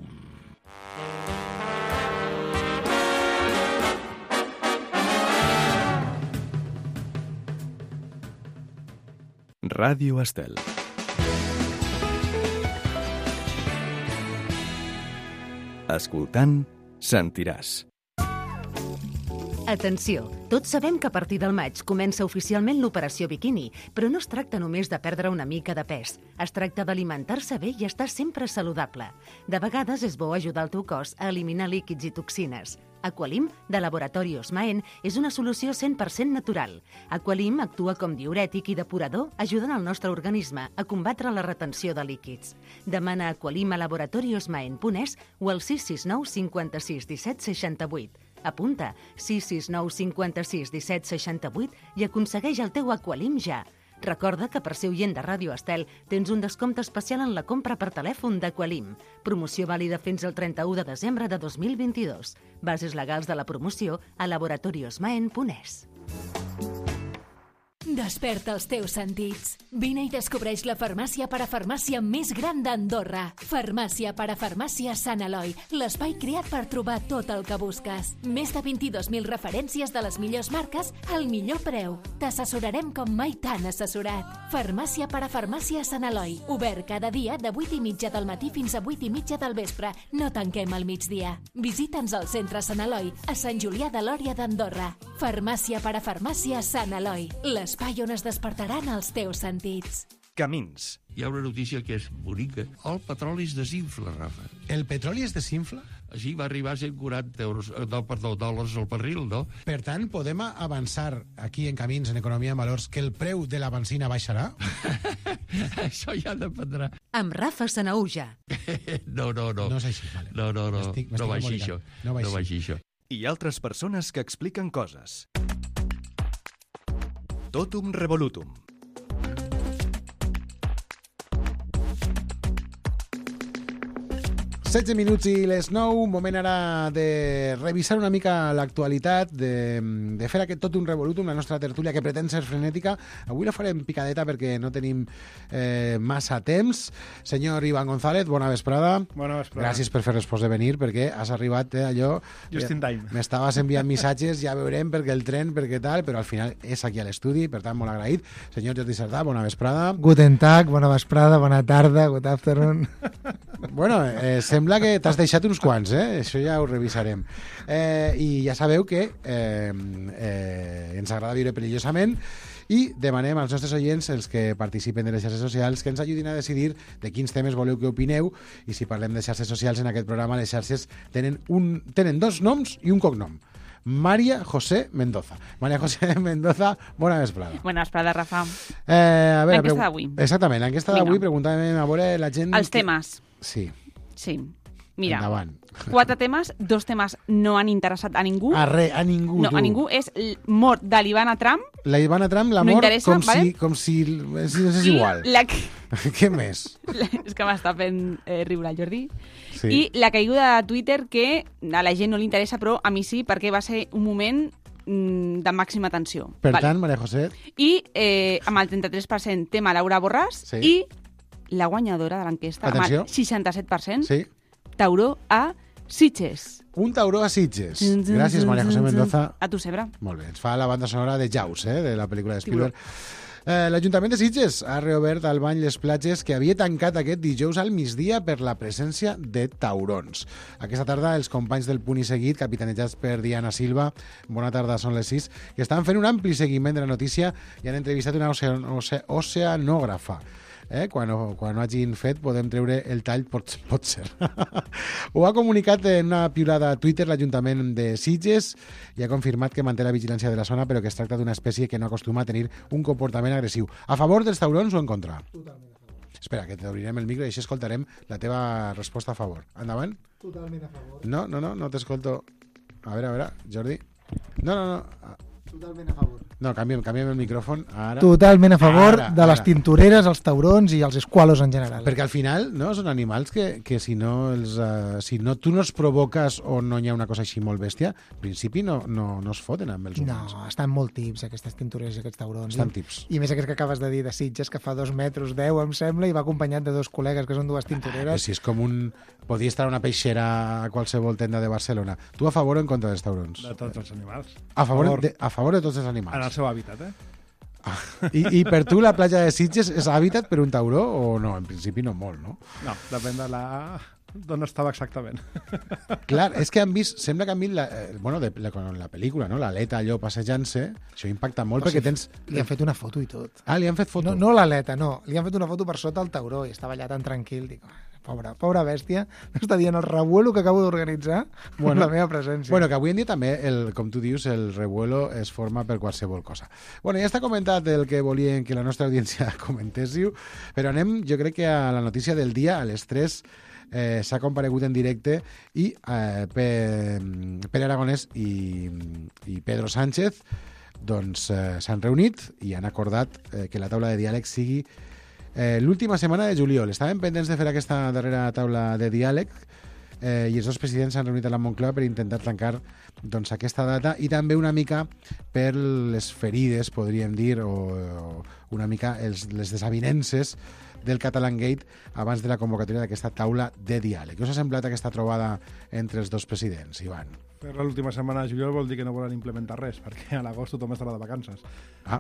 Ràdio Estel. Escoltant, sentiràs. Atenció, tots sabem que a partir del maig comença oficialment l'operació biquini, però no es tracta només de perdre una mica de pes. Es tracta d'alimentar-se bé i estar sempre saludable. De vegades és bo ajudar el teu cos a eliminar líquids i toxines. Aqualim, de Laboratori Osmaen, és una solució cent per cent natural. Aqualim actua com diürètic i depurador, ajudant el nostre organisme a combatre la retenció de líquids. Demana Aqualim a laboratori osmaen punt es o al sis sis nou cinquanta-sis disset seixanta-vuit. Apunta sis sis nou cinquanta-sis disset seixanta-vuit i aconsegueix el teu Aqualim ja. Recorda que per ser oient de Ràdio Estel tens un descompte especial en la compra per telèfon d'Aqualim. Promoció vàlida fins al trenta-u de desembre de dos mil vint-i-dos. Bases legals de la promoció a laboratori osmaen punt es. Desperta els teus sentits. Vine i descobreix la farmàcia parafarmàcia més gran d'Andorra. Farmàcia parafarmàcia Sant Eloi, l'espai creat per trobar tot el que busques. Més de vint-i-dos mil referències de les millors marques al millor preu. T'assessorarem com mai t'han assessorat. Farmàcia parafarmàcia Sant Eloi, obert cada dia de vuit i mitja del matí fins a vuit i mitja del vespre. No tanquem al migdia. Visita'ns al centre Sant Eloi, a Sant Julià de Lòria d'Andorra. Farmàcia parafarmàcia Sant Eloi, l'espai on es despertaran els teus sentits. Camins. Hi ha una notícia que és bonica. El petroli es desinfla, Rafa. El petroli es desinfla? Així va arribar a cent quaranta euros, no, perdó, dòlars al barril, no? Per tant, podem avançar aquí en Camins, en Economia en Valors, que el preu de la benzina baixarà? Això ja dependrà. Amb Rafa Sanauja. No, no, no. No és així, vale. No, no, no. Estic, no va així, això. No va no així, això. I altres persones que expliquen coses. Totum revolutum. setze minuts i les nou, moment ara de revisar una mica l'actualitat, de, de fer aquest tot un revolutum, la nostra tertúlia que pretén ser frenètica. Avui la farem picadeta perquè no tenim eh, massa temps. Senyor Iván González, bona vesprada. Bona vesprada. Gràcies per fer respòs de venir, perquè has arribat eh, allò... Just in time. M'estaves enviant missatges, ja veurem perquè el tren, perquè tal, però al final és aquí a l'estudi, per tant, molt agraït. Senyor Jordi Sardà, bona vesprada. Guten Tag, bona vesprada, bona tarda, good afternoon. Bueno, eh, sembla que t'has deixat uns quants, eh? Això ja ho revisarem. Eh, I ja sabeu que eh, eh, ens agrada viure perillosament i demanem als nostres oients, els que participen de les xarxes socials, que ens ajudin a decidir de quins temes voleu que opineu, i si parlem de xarxes socials en aquest programa, les xarxes tenen, un, tenen dos noms i un cognom. María José Mendoza. María José Mendoza, bona vesprada. Bona vesprada, Rafa. Eh, a veure, l'enquesta d'avui. Exactament, l'enquesta d'avui preguntàvem a veure la gent... Els que... temes. Sí. Sí. Mira, Endavant. quatre temes, dos temes no han interessat a ningú. A re, a ningú, No, tu. a ningú. És l- mort de l'Ivana Trump. La Ivana Trump, l'amor, No interessa, com, vale? si, com si és, és igual. I la... Què més? la- és que m'està fent eh, riure el Jordi. Sí. I la caiguda de Twitter, que a la gent no li interessa, però a mi sí, perquè va ser un moment mm, de màxima tensió. Per Vale. tant, Maria José... I eh, amb el trenta-tres per cent tema Laura Borràs Sí. i la guanyadora de l'enquesta, amb Atenció. el seixanta-set per cent, Sí. Tauró a Sitges. Un tauró a Sitges. Zun, zun, Gràcies, zun, Maria José zun, zun. Mendoza. A tu, Cebre. Molt bé, ens fa la banda sonora de Jaws, eh, de la pel·lícula de Tiburó. Spielberg. Eh, L'Ajuntament de Sitges ha reobert al bany les platges que havia tancat aquest dijous al migdia per la presència de taurons. Aquesta tarda els companys del Punt i Seguit, capitanejats per Diana Silva, bona tarda, són les sis, que estan fent un ampli seguiment de la notícia i han entrevistat una ocean oce oceanògrafa. Eh? Quan, ho, quan ho hagin fet podem treure el tall, pot, pot ser. Ho ha comunicat en una piulada a Twitter l'Ajuntament de Sitges i ha confirmat que manté la vigilància de la zona però que es tracta d'una espècie que no acostuma a tenir un comportament agressiu. A favor dels taurons o en contra? Totalment a favor. Espera, que t'obrirem el micro i així escoltarem la teva resposta a favor. Endavant? Totalment a favor. No, no, no, no t'escolto. A veure, a veure, Jordi. No, no, no. Totalment a favor. No, canviem, canviem el micròfon. Ara. Totalment a favor Ara, de les ara. tintoreres, els taurons i els esqualos en general. Perquè al final no, són animals que, que si, no els, uh, si no tu no els provoques o no hi ha una cosa així molt bèstia, en principi no, no, no es foten amb els humans. No, estan molt tips aquestes tintoreres i aquests taurons. Estan I- tips. I més aquest que acabes de dir de Sitges, que fa dos metres deu, em sembla, i va acompanyat de dos col·legues, que són dues Però tintoreres. si és com un... Podria estar a una peixera a qualsevol tenda de Barcelona. Tu a favor o en contra dels taurons? De tots els animals. A favor, A favor. de, a favor de tots els En animals. el seu hàbitat, eh? I, I per tu la platja de Sitges és hàbitat per un tauró o no? En principi no molt, no? No, depèn de la... d'on estava exactament. Clar, és que han vist, sembla que han vist la, eh, bueno, de, la, con la pel·lícula, no? l'aleta allò passejant-se, això impacta molt O sigui, perquè tens... Li han fet una foto i tot. Ah, li han fet foto? No, no l'aleta, no. Li han fet una foto per sota el tauró i estava allà tan tranquil. Dic, pobra, pobra bèstia, m'està dient el revuelo que acabo d'organitzar bueno, amb la meva presència. Bueno, que avui en dia també, el, com tu dius, el revuelo es forma per qualsevol cosa. Bueno, ja està comentat el que volien que la nostra audiència comentéssiu, però anem, jo crec que a la notícia del dia, a les tres, eh, s'ha comparegut en directe i eh, Pere Aragonès i, i Pedro Sánchez doncs eh, s'han reunit i han acordat eh, que la taula de diàleg sigui eh, l'última setmana de juliol. Estaven pendents de fer aquesta darrera taula de diàleg eh, i els dos presidents s'han reunit a la Moncloa per intentar tancar doncs, aquesta data i també una mica per les ferides, podríem dir, o, o una mica els, les desavinences del Catalan Gate abans de la convocatòria d'aquesta taula de diàleg. Què us ha semblat aquesta trobada entre els dos presidents, Ivan? Per l'última setmana de juliol vol dir que no volen implementar res, perquè a l'agost tothom estarà de vacances. Ah.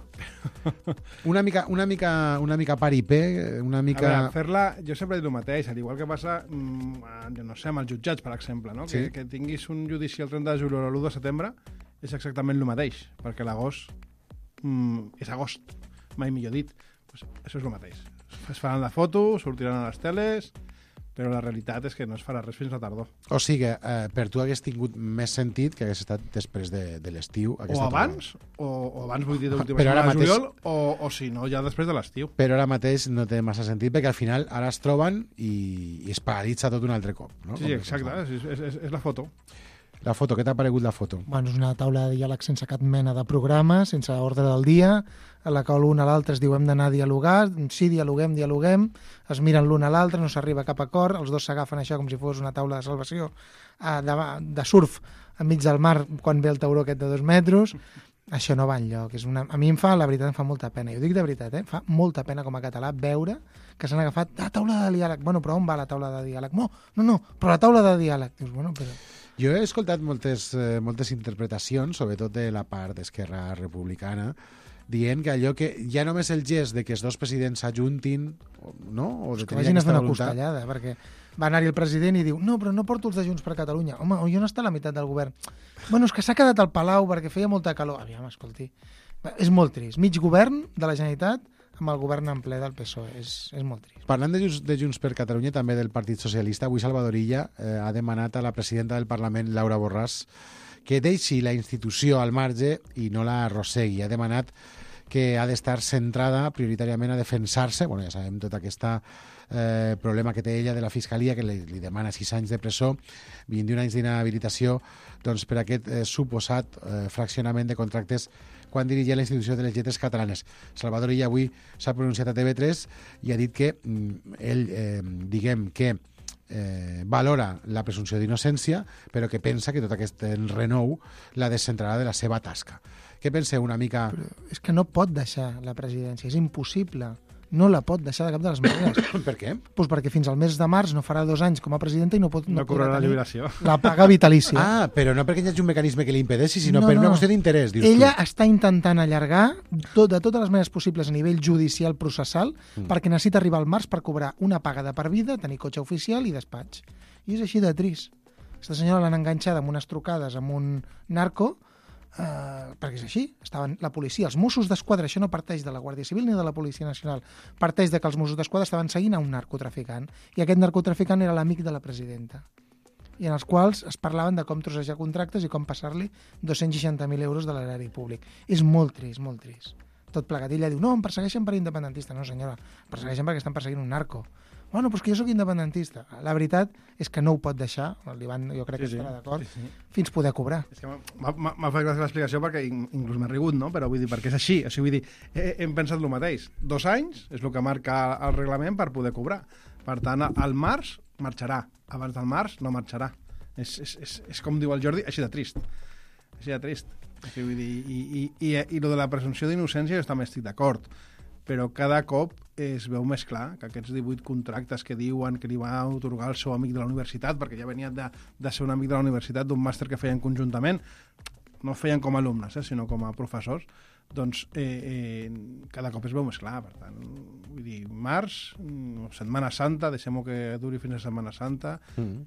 Una mica, una mica, una mica paripé, una mica... A veure, fer-la, jo sempre he dit el mateix, al igual que passa, mm, jo no sé, amb els jutjats, per exemple, no? Sí. que, que tinguis un judici el trenta de juliol o l'u de setembre, és exactament el mateix, perquè l'agost mm, és agost, mai millor dit. Pues això és el mateix. Es faran la foto, sortiran a les teles, però la realitat és que no es farà res fins a tardor. O sigui, eh, per tu hagués tingut més sentit que hagués estat després de, de l'estiu. O abans, o, o abans vull dir de l'última Però ara setmana de mateix- juliol, o, o si no, ja després de l'estiu. Però ara mateix no té massa sentit perquè al final ara es troben i, i es paralitza tot un altre cop. No? Sí, Com exacte, és, és, és, és la foto. La foto, què t'ha paregut la foto? Bueno, és una taula de diàleg sense cap mena de programa, sense ordre del dia, a la qual l'un a l'altre es diu hem d'anar a dialogar, sí, dialoguem, dialoguem, es miren l'un a l'altre, no s'arriba a cap acord, els dos s'agafen això com si fos una taula de salvació eh, de, de surf enmig del mar quan ve el tauró aquest de dos metres. Això no va enlloc. És una... A mi em fa, la veritat, em fa molta pena. Jo dic de veritat, eh? Fa molta pena com a català veure que s'han agafat la taula de diàleg. Bueno, però on va la taula de diàleg? No, no, no, però la taula de diàleg. Dius, bueno, però... Jo he escoltat moltes, eh, moltes interpretacions, sobretot de la part d'Esquerra Republicana, dient que allò que ja només el gest de que els dos presidents s'ajuntin, no? O de que tenir vagin a fer aquesta una voluntat... costellada, perquè va anar-hi el president i diu no, però no porto els de Junts per Catalunya. Home, jo no està a la meitat del govern. Bueno, és que s'ha quedat al Palau perquè feia molta calor. Aviam, escolti, és molt trist. Mig govern de la Generalitat amb el govern en ple del P S O E. És, és molt trist. Parlant de Junts, de Junts per Catalunya, també del Partit Socialista, avui Salvador Illa eh, ha demanat a la presidenta del Parlament, Laura Borràs, que deixi la institució al marge i no la arrossegui. Ha demanat que ha d'estar centrada prioritàriament a defensar-se. Bueno, ja sabem tot aquest eh, problema que té ella de la Fiscalia, que li, li demana sis anys de presó, vint-i-un anys d'inhabilitació, doncs, per aquest eh, suposat eh, fraccionament de contractes quan dirigia la institució de les lletres catalanes. Salvador Illa avui s'ha pronunciat a T V tres i ha dit que mm, ell, eh, diguem que eh, valora la presumpció d'innocència, però que pensa que tot aquest renou la descentrarà de la seva tasca. Què penseu una mica... Però és que no pot deixar la presidència, és impossible. No la pot deixar de cap de les maneres. Per què? Pues perquè fins al mes de març no farà dos anys com a presidenta i no pot No cobrarà la jubilació. la paga vitalícia. Ah, però no perquè hi hagi un mecanisme que li impedeixi, sinó No, per una no. qüestió d'interès, dius Ella tu. està intentant allargar tot, de totes les maneres possibles a nivell judicial processal Mm. perquè necessita arribar al març per cobrar una paga de per vida, tenir cotxe oficial i despatx. I és així de trist. Aquesta senyora l'han enganxada amb unes trucades amb un narco, eh, perquè és així. Estaven la policia, els Mossos d'Esquadra, això no parteix de la Guàrdia Civil ni de la Policia Nacional, parteix de que els Mossos d'Esquadra estaven seguint a un narcotraficant, i aquest narcotraficant era l'amic de la presidenta, i en els quals es parlaven de com trossejar contractes i com passar-li dos-cents seixanta mil euros de l'erari públic. És molt trist, molt trist. Tot plegat. Ella diu, no, em persegueixen per independentista. No, senyora, em persegueixen perquè estan perseguint un narco. Bueno, doncs que jo sóc independentista. La veritat és que no ho pot deixar, l'Ivan jo crec que Sí, sí. estarà d'acord, Sí, sí. fins poder cobrar. És que m'ha m'ha- m'ha fet gràcia l'explicació perquè in- inclús m'he rigut, no? Però vull dir, perquè és així. O sigui, vull dir, he, hem pensat el mateix. Dos anys és el que marca el reglament per poder cobrar. Per tant, al març marxarà. Abans del març no marxarà. És, és, és, és com diu el Jordi, així de trist. Així de trist. O sigui, vull dir, i, i, i, i lo de la presumpció d'innocència jo també estic d'acord. Però cada cop es veu més clar que aquests divuit contractes que diuen que li va otorgar el seu amic de la universitat, perquè ja venia de, de ser un amic de la universitat d'un màster que feien conjuntament, no feien com a alumnes, eh, sinó com a professors, doncs eh, eh, cada cop es veu més clar. Per tant, vull dir, març, mm, Setmana Santa, deixem-ho que duri fins a Setmana Santa, Mm.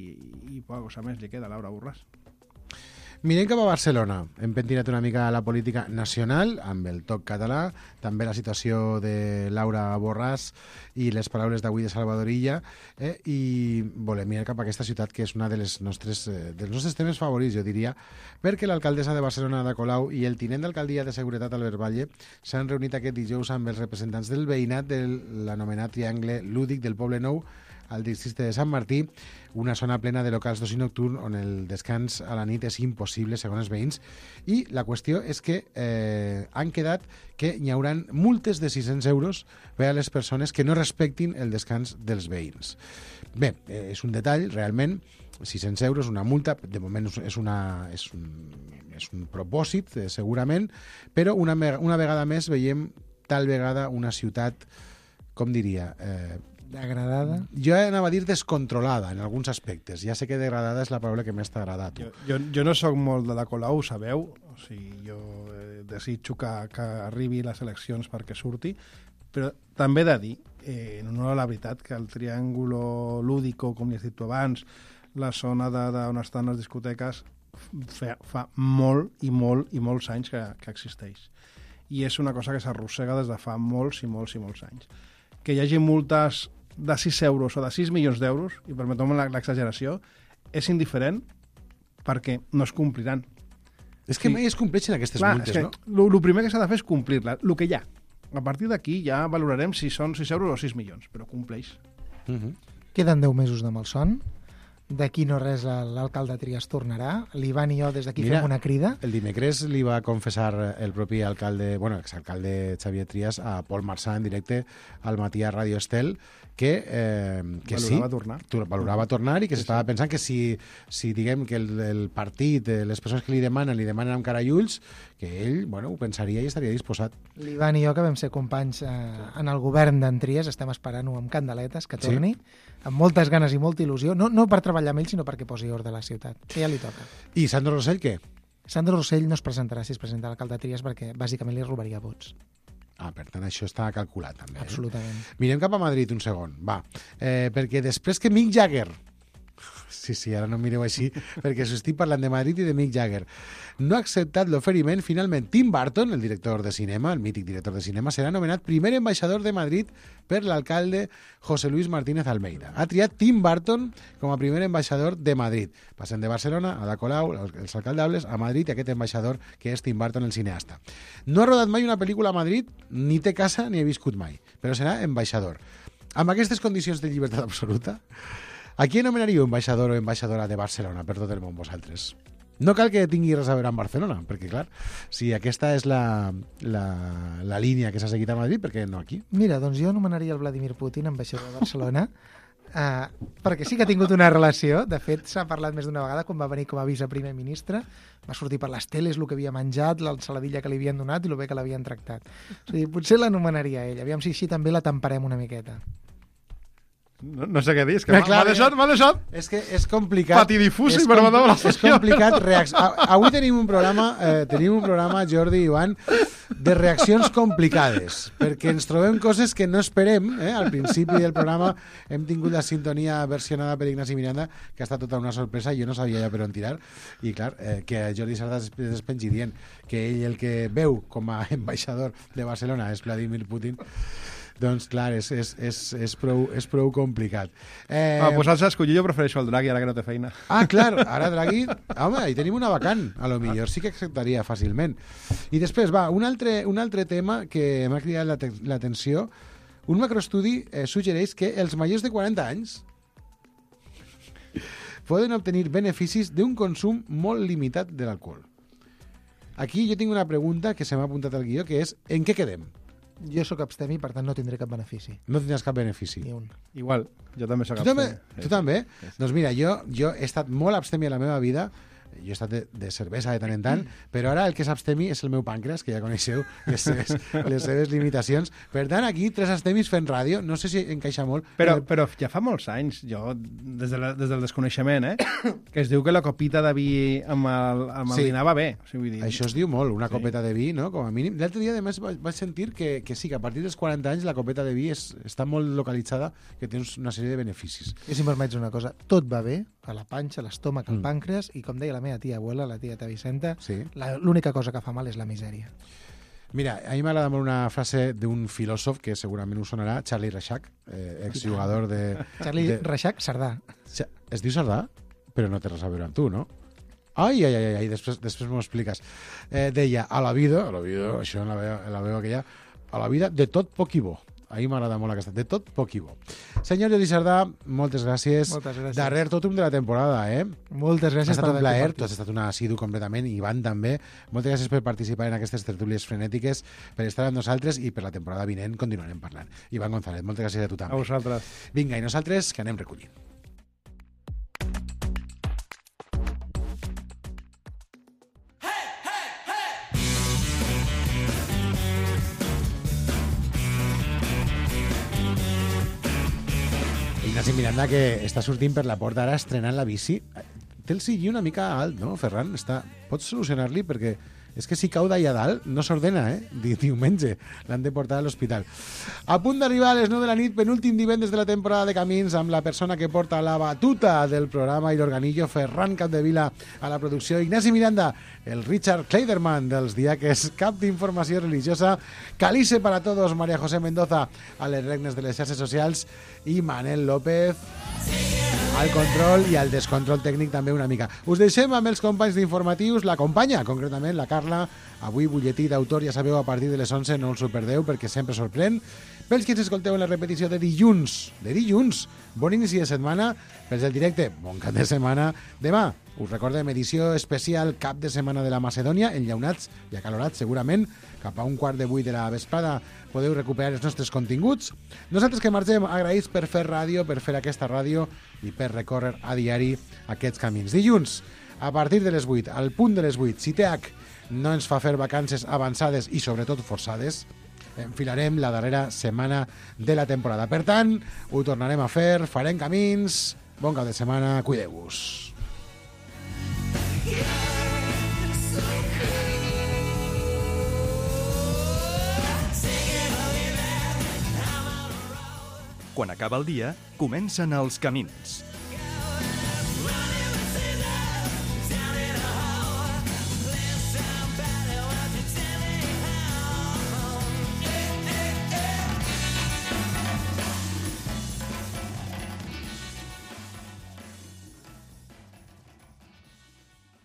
i, i poca cosa més li queda, Laura Borràs. Mirem cap a Barcelona. Hem pentinat una mica la política nacional, amb el toc català, també la situació de Laura Borràs i les paraules d'avui de Salvador Illa, eh? i volem mirar cap a aquesta ciutat que és una de les nostres, eh, dels nostres temes favorits, jo diria, perquè l'alcaldessa de Barcelona, Ada Colau, i el tinent d'alcaldia de Seguretat, Albert Valle, s'han reunit aquest dijous amb els representants del veïnat de l'anomenat Triangle Lúdic del Poble Nou, al districte de Sant Martí, una zona plena de locals d'oci nocturn on el descans a la nit és impossible, segons els veïns. I la qüestió és que eh, han quedat que hi haurà multes de sis-cents euros per a les persones que no respectin el descans dels veïns. Bé, eh, és un detall, realment, sis-cents euros, una multa, de moment és, una, és, un, és un propòsit, eh, segurament, però una, una vegada més veiem tal vegada una ciutat, com diria... Eh, Degradada? Jo anava a dir descontrolada en alguns aspectes. Ja sé que degradada és la paraula que més t'agrada a tu. Jo, jo, jo no sóc molt de la Colau, ho sabeu. O sigui, jo eh, desitjo que, que arribi les eleccions perquè surti, però també he de dir, eh, en honor a la veritat, que el triàngulo lúdico, com li has dit tu abans, la zona d'on estan les discoteques, fa, fa molt i molt i molts anys que, que existeix. I és una cosa que s'arrossega des de fa molts i molts i molts anys. Que hi hagi multes de sis euros o de sis milions d'euros, i permeteu-me l'exageració, és indiferent perquè no es compliran. És que mai es compleixen aquestes Clar, multes, és que no? El primer que s'ha de fer és complir-la, el que hi ha. A partir d'aquí ja valorarem si són sis euros o sis milions, però compleix. Uh -huh. Queden deu mesos de malson. D'aquí no res l'alcalde Trias tornarà. L'Ivan i jo des d'aquí fem una crida. El dimecres li va confessar el propi alcalde, bueno, exalcalde Xavier Trias a Pol Marsà en directe al matí a Ràdio Estel que, eh, que valorava sí, tornar. valorava tornar i que s'estava pensant que si, si diguem que el, el partit, les persones que li demanen, li demanen amb cara i ulls, que ell, bueno, ho pensaria i estaria disposat. L'Ivan i jo, que vam ser companys eh, en el govern d'en Trias, estem esperant-ho amb candeletes, que torni, sí. amb moltes ganes i molta il·lusió, no, no per treballar amb ell, sinó perquè posi ordre a la ciutat, que ja li toca. I Sandro Rossell, què? Sandro Rossell no es presentarà si es presenta l'alcalde Trias perquè bàsicament li robaria vots. Ah, per tant, això està calculat, també. Absolutament. Eh? Mirem cap a Madrid un segon, va. Eh, perquè després que Mick Jagger Sí, sí, ara no em mireu així, perquè us estic parlant de Madrid i de Mick Jagger. No ha acceptat l'oferiment. Finalment, Tim Burton, el director de cinema, el mític director de cinema, serà nomenat primer ambaixador de Madrid per l'alcalde José Luis Martínez Almeida. Ha triat Tim Burton com a primer ambaixador de Madrid. Passem de Barcelona, a Ada Colau, els alcaldables, a Madrid, i aquest ambaixador que és Tim Burton, el cineasta. No ha rodat mai una pel·lícula a Madrid, ni té casa ni ha viscut mai, però serà ambaixador. Amb aquestes condicions de llibertat absoluta, a qui anomenaríeu ambaixador o ambaixadora de Barcelona per tot el món vosaltres? No cal que tingui res a veure amb Barcelona, perquè, clar, si aquesta és la, la, la línia que s'ha seguit a Madrid, per què no aquí? Mira, doncs jo anomenaria el Vladimir Putin ambaixador de Barcelona, uh, perquè sí que ha tingut una relació. De fet, s'ha parlat més d'una vegada quan va venir com a viceprimer ministre. Va sortir per les teles el que havia menjat, l'ensaladilla que li havien donat i el bé que l'havien tractat. O sigui, potser l'anomenaria ell. Aviam si així també la temperem una miqueta. No, no sé què dir, és que m'ha deixat, m'ha deixat... És que és complicat... Patidifús i per mandar la És complicat reacció... Avui tenim un programa, eh, tenim un programa, Jordi i Ivan, de reaccions complicades, perquè ens trobem coses que no esperem. Eh? Al principi del programa hem tingut la sintonia versionada per Ignasi Miranda, que ha estat tota una sorpresa, i jo no sabia ja per on tirar, i clar, eh, que Jordi Sardà es despengi dient que ell el que veu com a ambaixador de Barcelona és Vladimir Putin. Doncs clar, és, és, és, és, prou, és prou complicat. Eh... Ah, pues als escollir jo prefereixo el Draghi, ara que no té feina. Ah, clar, ara Draghi... Home, hi tenim una vacant, a lo millor sí que acceptaria fàcilment. I després, va, un altre, un altre tema que m'ha cridat l'atenció. Un macroestudi eh, suggereix que els majors de quaranta anys poden obtenir beneficis d'un consum molt limitat de l'alcohol. Aquí jo tinc una pregunta que se m'ha apuntat al guió, que és en què quedem? Jo sóc abstemi, per tant no tindré cap benefici. No tindràs cap benefici? Ni un. Igual, jo també sóc tu també? abstemi. Tu també? Sí, sí. Doncs mira, jo, jo he estat molt abstemi a la meva vida. Jo he estat de, de cervesa de tant en tant, però ara el que és abstemi és el meu pàncreas, que ja coneixeu les seves, les seves limitacions. Per tant, aquí, tres abstemis fent ràdio, no sé si encaixa molt. Però, però ja fa molts anys, jo, des, de la, des del desconeixement, eh, que es diu que la copita de vi amb el, amb el Sí. dinar va bé. O sigui, vull dir... Això es diu molt, una Sí. copeta de vi, no? Com a mínim. L'altre dia, además, vaig vaig sentir que, que sí, que a partir dels quaranta anys la copeta de vi és, està molt localitzada, que té una sèrie de beneficis. I si em permets una cosa, tot va bé, a la panxa, a l'estómac, al Mm. pàncreas, i com deia la meva tia abuela, la tia Vicenta, Sí. la- l'única cosa que fa mal és la misèria. Mira, a mi m'agrada molt una frase d'un filòsof que segurament us sonarà, Charlie Reixac, eh, exjugador de... Charlie de... Reixac, Sardà. Cha- Es diu Sardà? Però no té res a veure amb tu, no? Ai, ai, ai, ai, després, després m'ho expliques. Eh, deia, a la vida, a la vida, això en la veu, en la veu aquella, a la vida de tot poc i bo. A mi m'agrada molt aquesta, de tot poc i bo. Senyor Jordi Sardà, moltes gràcies. Moltes gràcies. Darrer totum de la temporada, eh? Moltes gràcies Ha estat per un haver plaer, compartit. tu has estat una assidu completament, Ivan també. Moltes gràcies per participar en aquestes tertúlies frenètiques, per estar amb nosaltres i per la temporada vinent continuarem parlant. Ivan González, moltes gràcies a tu també. A vosaltres. Vinga, i nosaltres que anem recollint. Ignasi Miranda, que està sortint per la porta ara estrenant la bici. Té el sillí una mica alt, no, Ferran? Està... Pots solucionar-li? Perquè és que si cau d'allà dalt no s'ordena, eh? Di diumenge l'han de portar a l'hospital. A punt d'arribar a les nou de la nit, penúltim divendres de la temporada de Camins, amb la persona que porta la batuta del programa i l'organillo, Ferran Capdevila, a la producció, Ignasi Miranda, el Richard Kleiderman dels Diaques, cap d'informació religiosa, Calice para todos, María José Mendoza, a les regnes de les xarxes socials, i Manel López al control i al descontrol tècnic també una mica. Us deixem amb els companys d'informatius, l'acompanya, concretament la Carla, avui butlletí d'autor, ja sabeu, a partir de les onze, no us ho perdeu perquè sempre sorprèn. Pels que ens escolteu en la repetició de dilluns, de dilluns, bon inici de setmana, pels del directe, bon cap de setmana. Demà, us recordem, edició especial cap de setmana de la Macedònia, enllaunats i acalorats segurament, cap a un quart de vuit de la vesprada podeu recuperar els nostres continguts. Nosaltres que marxem agraïts per fer ràdio, per fer aquesta ràdio i per recórrer a diari aquests camins. Dilluns, a partir de les vuit, al punt de les vuit, si T H no ens fa fer vacances avançades i sobretot forçades, enfilarem la darrera setmana de la temporada. Per tant, ho tornarem a fer, farem camins, bon cap de setmana, cuideu-vos. Quan acaba el dia, comencen els camins.